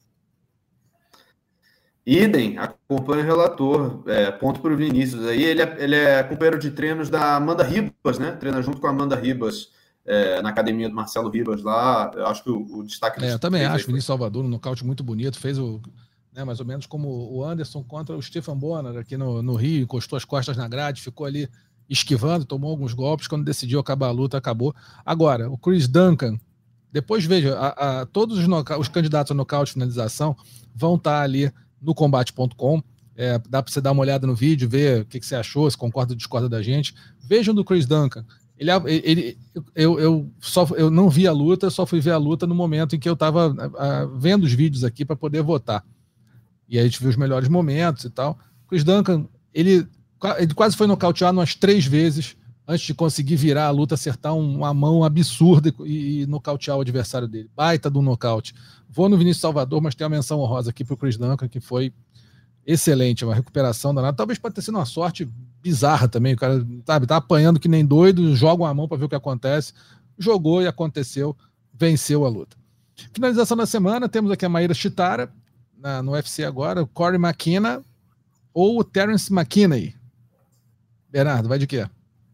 Idem, acompanha o relator, é, ponto para o Vinícius. Aí ele é, ele é companheiro de treinos da Amanda Ribas, né? Treina junto com a Amanda Ribas é, na academia do Marcelo Ribas lá. Eu acho que o, o destaque... É, eu também acho, Vinícius Salvador, um nocaute muito bonito, fez o... Né, mais ou menos como o Anderson contra o Stephen Bonner aqui no, no Rio, encostou as costas na grade, ficou ali esquivando, tomou alguns golpes, quando decidiu acabar a luta, acabou. Agora, o Chris Duncan, depois veja, a, a, todos os, os candidatos a nocaute e finalização vão estar ali no combate ponto com. É, dá para você dar uma olhada no vídeo, ver o que, que você achou, se concorda ou discorda da gente. Vejam do Chris Duncan. Ele, ele, eu, eu, só, eu não vi a luta, só fui ver a luta no momento em que eu estava vendo os vídeos aqui para poder votar. E aí a gente viu os melhores momentos e tal. Chris Duncan, ele, ele quase foi nocauteado umas três vezes antes de conseguir virar a luta, acertar uma mão absurda e, e nocautear o adversário dele. Baita do nocaute. Vou no Vinícius Salvador, mas tem uma menção honrosa aqui para o Chris Duncan, que foi excelente, uma recuperação danada. Talvez pode ter sido uma sorte bizarra também. O cara, sabe, tá apanhando que nem doido, joga uma mão para ver o que acontece. Jogou e aconteceu, venceu a luta. Finalização da semana, temos aqui a Maíra Chitara, na, no U F C agora, o Corey McKenna ou o Terence McKinney. Bernardo, vai de quê?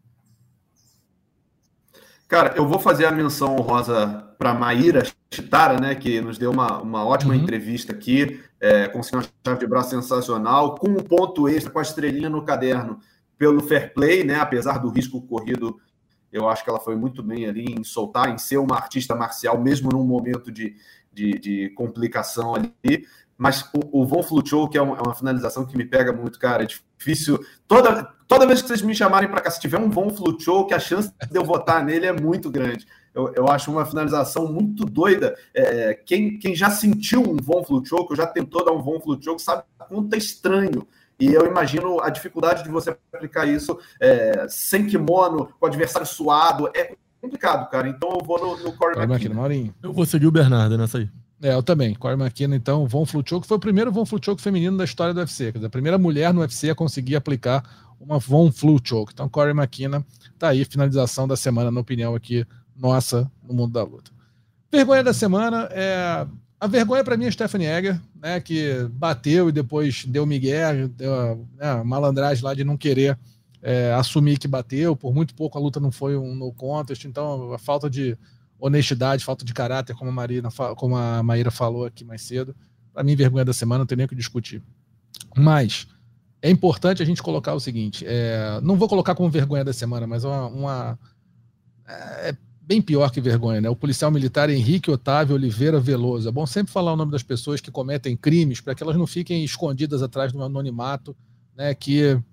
Cara, eu vou fazer a menção honrosa para Maíra Chitara, né, que nos deu uma, uma ótima uhum. entrevista aqui, é, conseguiu uma chave de braço sensacional, com um ponto extra, com a estrelinha no caderno, pelo fair play, né, apesar do risco corrido, eu acho que ela foi muito bem ali em soltar, em ser uma artista marcial, mesmo num momento de, de, de complicação ali. Mas o, o Von Fluchou, que é uma, é uma finalização que me pega muito, cara, é difícil. Toda, toda vez que vocês me chamarem para cá, se tiver um Von Fluchou, que a chance de eu votar nele é muito grande. Eu, eu acho uma finalização muito doida. É, quem, quem já sentiu um Von Fluchou, que já tentou dar um Von Fluchou, sabe quanto é estranho. E eu imagino a dificuldade de você aplicar isso é, sem kimono, com o adversário suado. É complicado, cara. Então eu vou no, no Corey McKenna. Eu vou seguir o Bernardo nessa aí. É, eu também. Corey McKenna, então, Von Fluchou, que foi o primeiro Von Fluchou feminino da história do U F C. Quer dizer, a primeira mulher no U F C a conseguir aplicar uma Von Fluchou. Então, Corey McKenna tá aí, finalização da semana, na opinião aqui, nossa, no mundo da luta. Vergonha da semana é... A vergonha para mim é Stephanie Egger, né, que bateu e depois deu migué, deu né, a malandragem lá de não querer é, assumir que bateu. Por muito pouco a luta não foi um no contest, então a falta de honestidade, falta de caráter, como a, Marina, como a Maíra falou aqui mais cedo, para mim vergonha da semana, não tem nem o que discutir. Mas é importante a gente colocar o seguinte, é, não vou colocar como vergonha da semana, mas uma... uma é, bem pior que vergonha, né? O policial militar Henrique Otávio Oliveira Veloso. É bom sempre falar o nome das pessoas que cometem crimes para que elas não fiquem escondidas atrás do anonimato, né, que uh,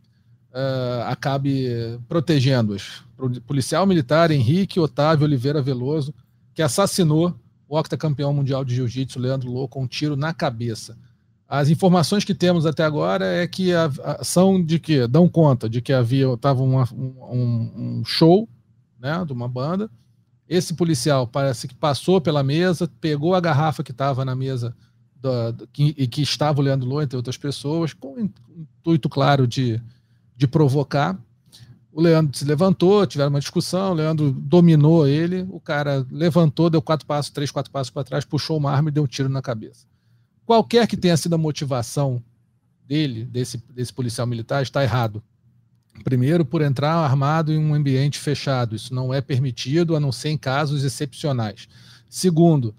acabe protegendo-as. O policial militar Henrique Otávio Oliveira Veloso, que assassinou o octacampeão mundial de jiu-jitsu Leandro Lô com um tiro na cabeça. As informações que temos até agora é que a, a, são de que dão conta de que havia estava um, um, um show, né, de uma banda. Esse policial parece que passou pela mesa, pegou a garrafa que estava na mesa do, do, que, e que estava o Leandro Lô, entre outras pessoas, com o intuito claro de, de provocar. O Leandro se levantou, tiveram uma discussão, o Leandro dominou ele, o cara levantou, deu quatro passos, três, quatro passos para trás, puxou uma arma e deu um tiro na cabeça. Qualquer que tenha sido a motivação dele, desse, desse policial militar, está errado. Primeiro, por entrar armado em um ambiente fechado. Isso não é permitido, a não ser em casos excepcionais. Segundo,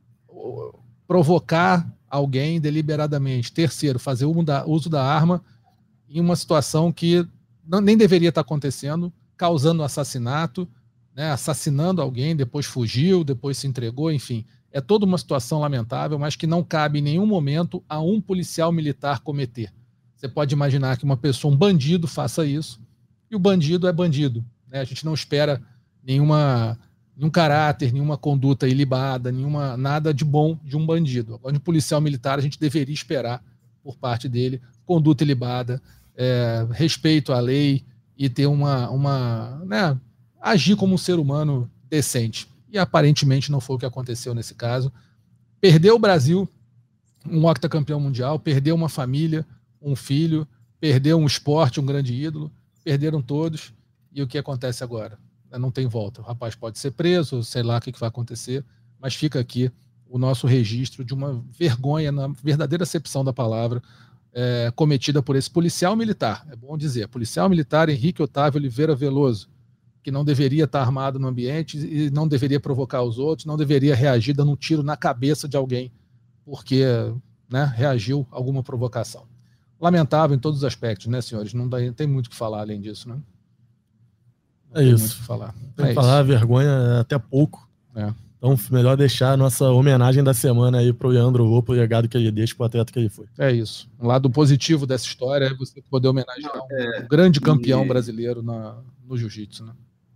provocar alguém deliberadamente. Terceiro, fazer uso da arma em uma situação que não, nem deveria estar acontecendo, causando assassinato, né, assassinando alguém, depois fugiu, depois se entregou, enfim. É toda uma situação lamentável, mas que não cabe em nenhum momento a um policial militar cometer. Você pode imaginar que uma pessoa, um bandido, faça isso, e o bandido é bandido, né? A gente não espera nenhuma, nenhum caráter, nenhuma conduta ilibada, nenhuma, nada de bom de um bandido. Agora, de um policial militar, a gente deveria esperar, por parte dele, conduta ilibada, é, respeito à lei e ter uma... uma né, agir como um ser humano decente. E aparentemente não foi o que aconteceu nesse caso. Perdeu o Brasil, um octacampeão mundial, perdeu uma família, um filho, perdeu um esporte, um grande ídolo, perderam todos, e o que acontece agora? Não tem volta. O rapaz pode ser preso, sei lá o que vai acontecer, mas fica aqui o nosso registro de uma vergonha, na verdadeira acepção da palavra, é, cometida por esse policial militar, é bom dizer, policial militar Henrique Otávio Oliveira Veloso, que não deveria estar armado no ambiente e não deveria provocar os outros, não deveria reagir dando um tiro na cabeça de alguém, porque né, reagiu a alguma provocação. Lamentável em todos os aspectos, né, senhores? Não, dá, não tem muito o que falar além disso, né? É isso. Muito falar. Tem é que falar, a isso. vergonha é até pouco. É. Então, melhor deixar a nossa homenagem da semana aí pro Leandro Lô, pro legado que ele deixa, pro atleta que ele foi. É isso. Um lado positivo dessa história é você poder homenagear um, É, um grande campeão e- brasileiro na, no jiu-jitsu, né?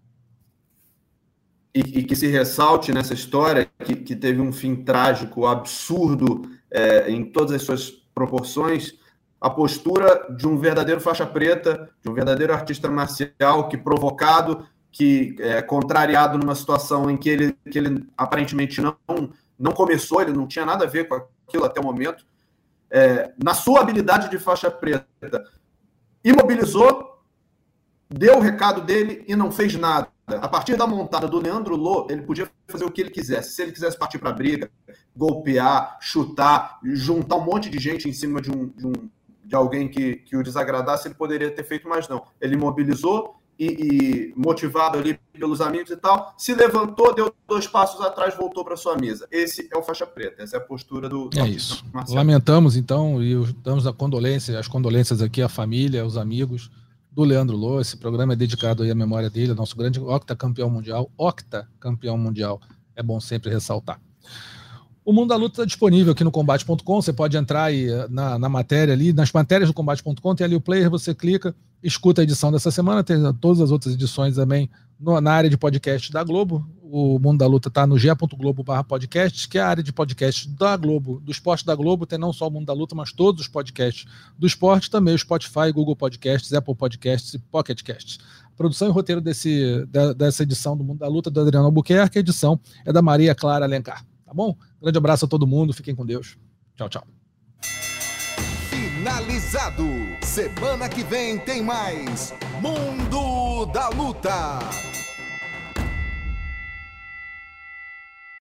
E, e que se ressalte nessa história que, que teve um fim trágico, absurdo, é, em todas as suas proporções, a postura de um verdadeiro faixa preta, de um verdadeiro artista marcial que, provocado, que é contrariado numa situação em que ele, que ele aparentemente não, não começou, ele não tinha nada a ver com aquilo até o momento, é, na sua habilidade de faixa preta, imobilizou, deu o recado dele e não fez nada. A partir da montada do Leandro Lô, ele podia fazer o que ele quisesse. Se ele quisesse partir para a briga, golpear, chutar, juntar um monte de gente em cima de, um, de, um, de alguém que, que o desagradasse, ele poderia ter feito, mas não. Ele mobilizou e, e motivado ali pelos amigos e tal, se levantou, deu dois passos atrás, voltou para sua mesa. Esse é o faixa preta, essa é a postura do... do É isso. Lamentamos, então, e damos a condolência, as condolências aqui à família, aos amigos do Leandro Lô. Esse programa é dedicado aí à memória dele, nosso grande octacampeão mundial. Octacampeão mundial, é bom sempre ressaltar. O Mundo da Luta está disponível aqui no combate ponto com, você pode entrar aí na, na matéria ali, nas matérias do combate ponto com, tem ali o player, você clica, escuta a edição dessa semana, tem todas as outras edições também no, na área de podcast da Globo. O Mundo da Luta está no ge ponto globo barra podcasts, que é a área de podcast da Globo, do esporte da Globo, tem não só o Mundo da Luta, mas todos os podcasts do esporte, também o Spotify, Google Podcasts, Apple Podcasts e Pocket Casts. A produção e roteiro desse, da, dessa edição do Mundo da Luta do Adriano Albuquerque, a edição é da Maria Clara Alencar. Tá bom? Grande abraço a todo mundo, fiquem com Deus. Tchau, tchau. Finalizado. Semana que vem tem mais Mundo da Luta.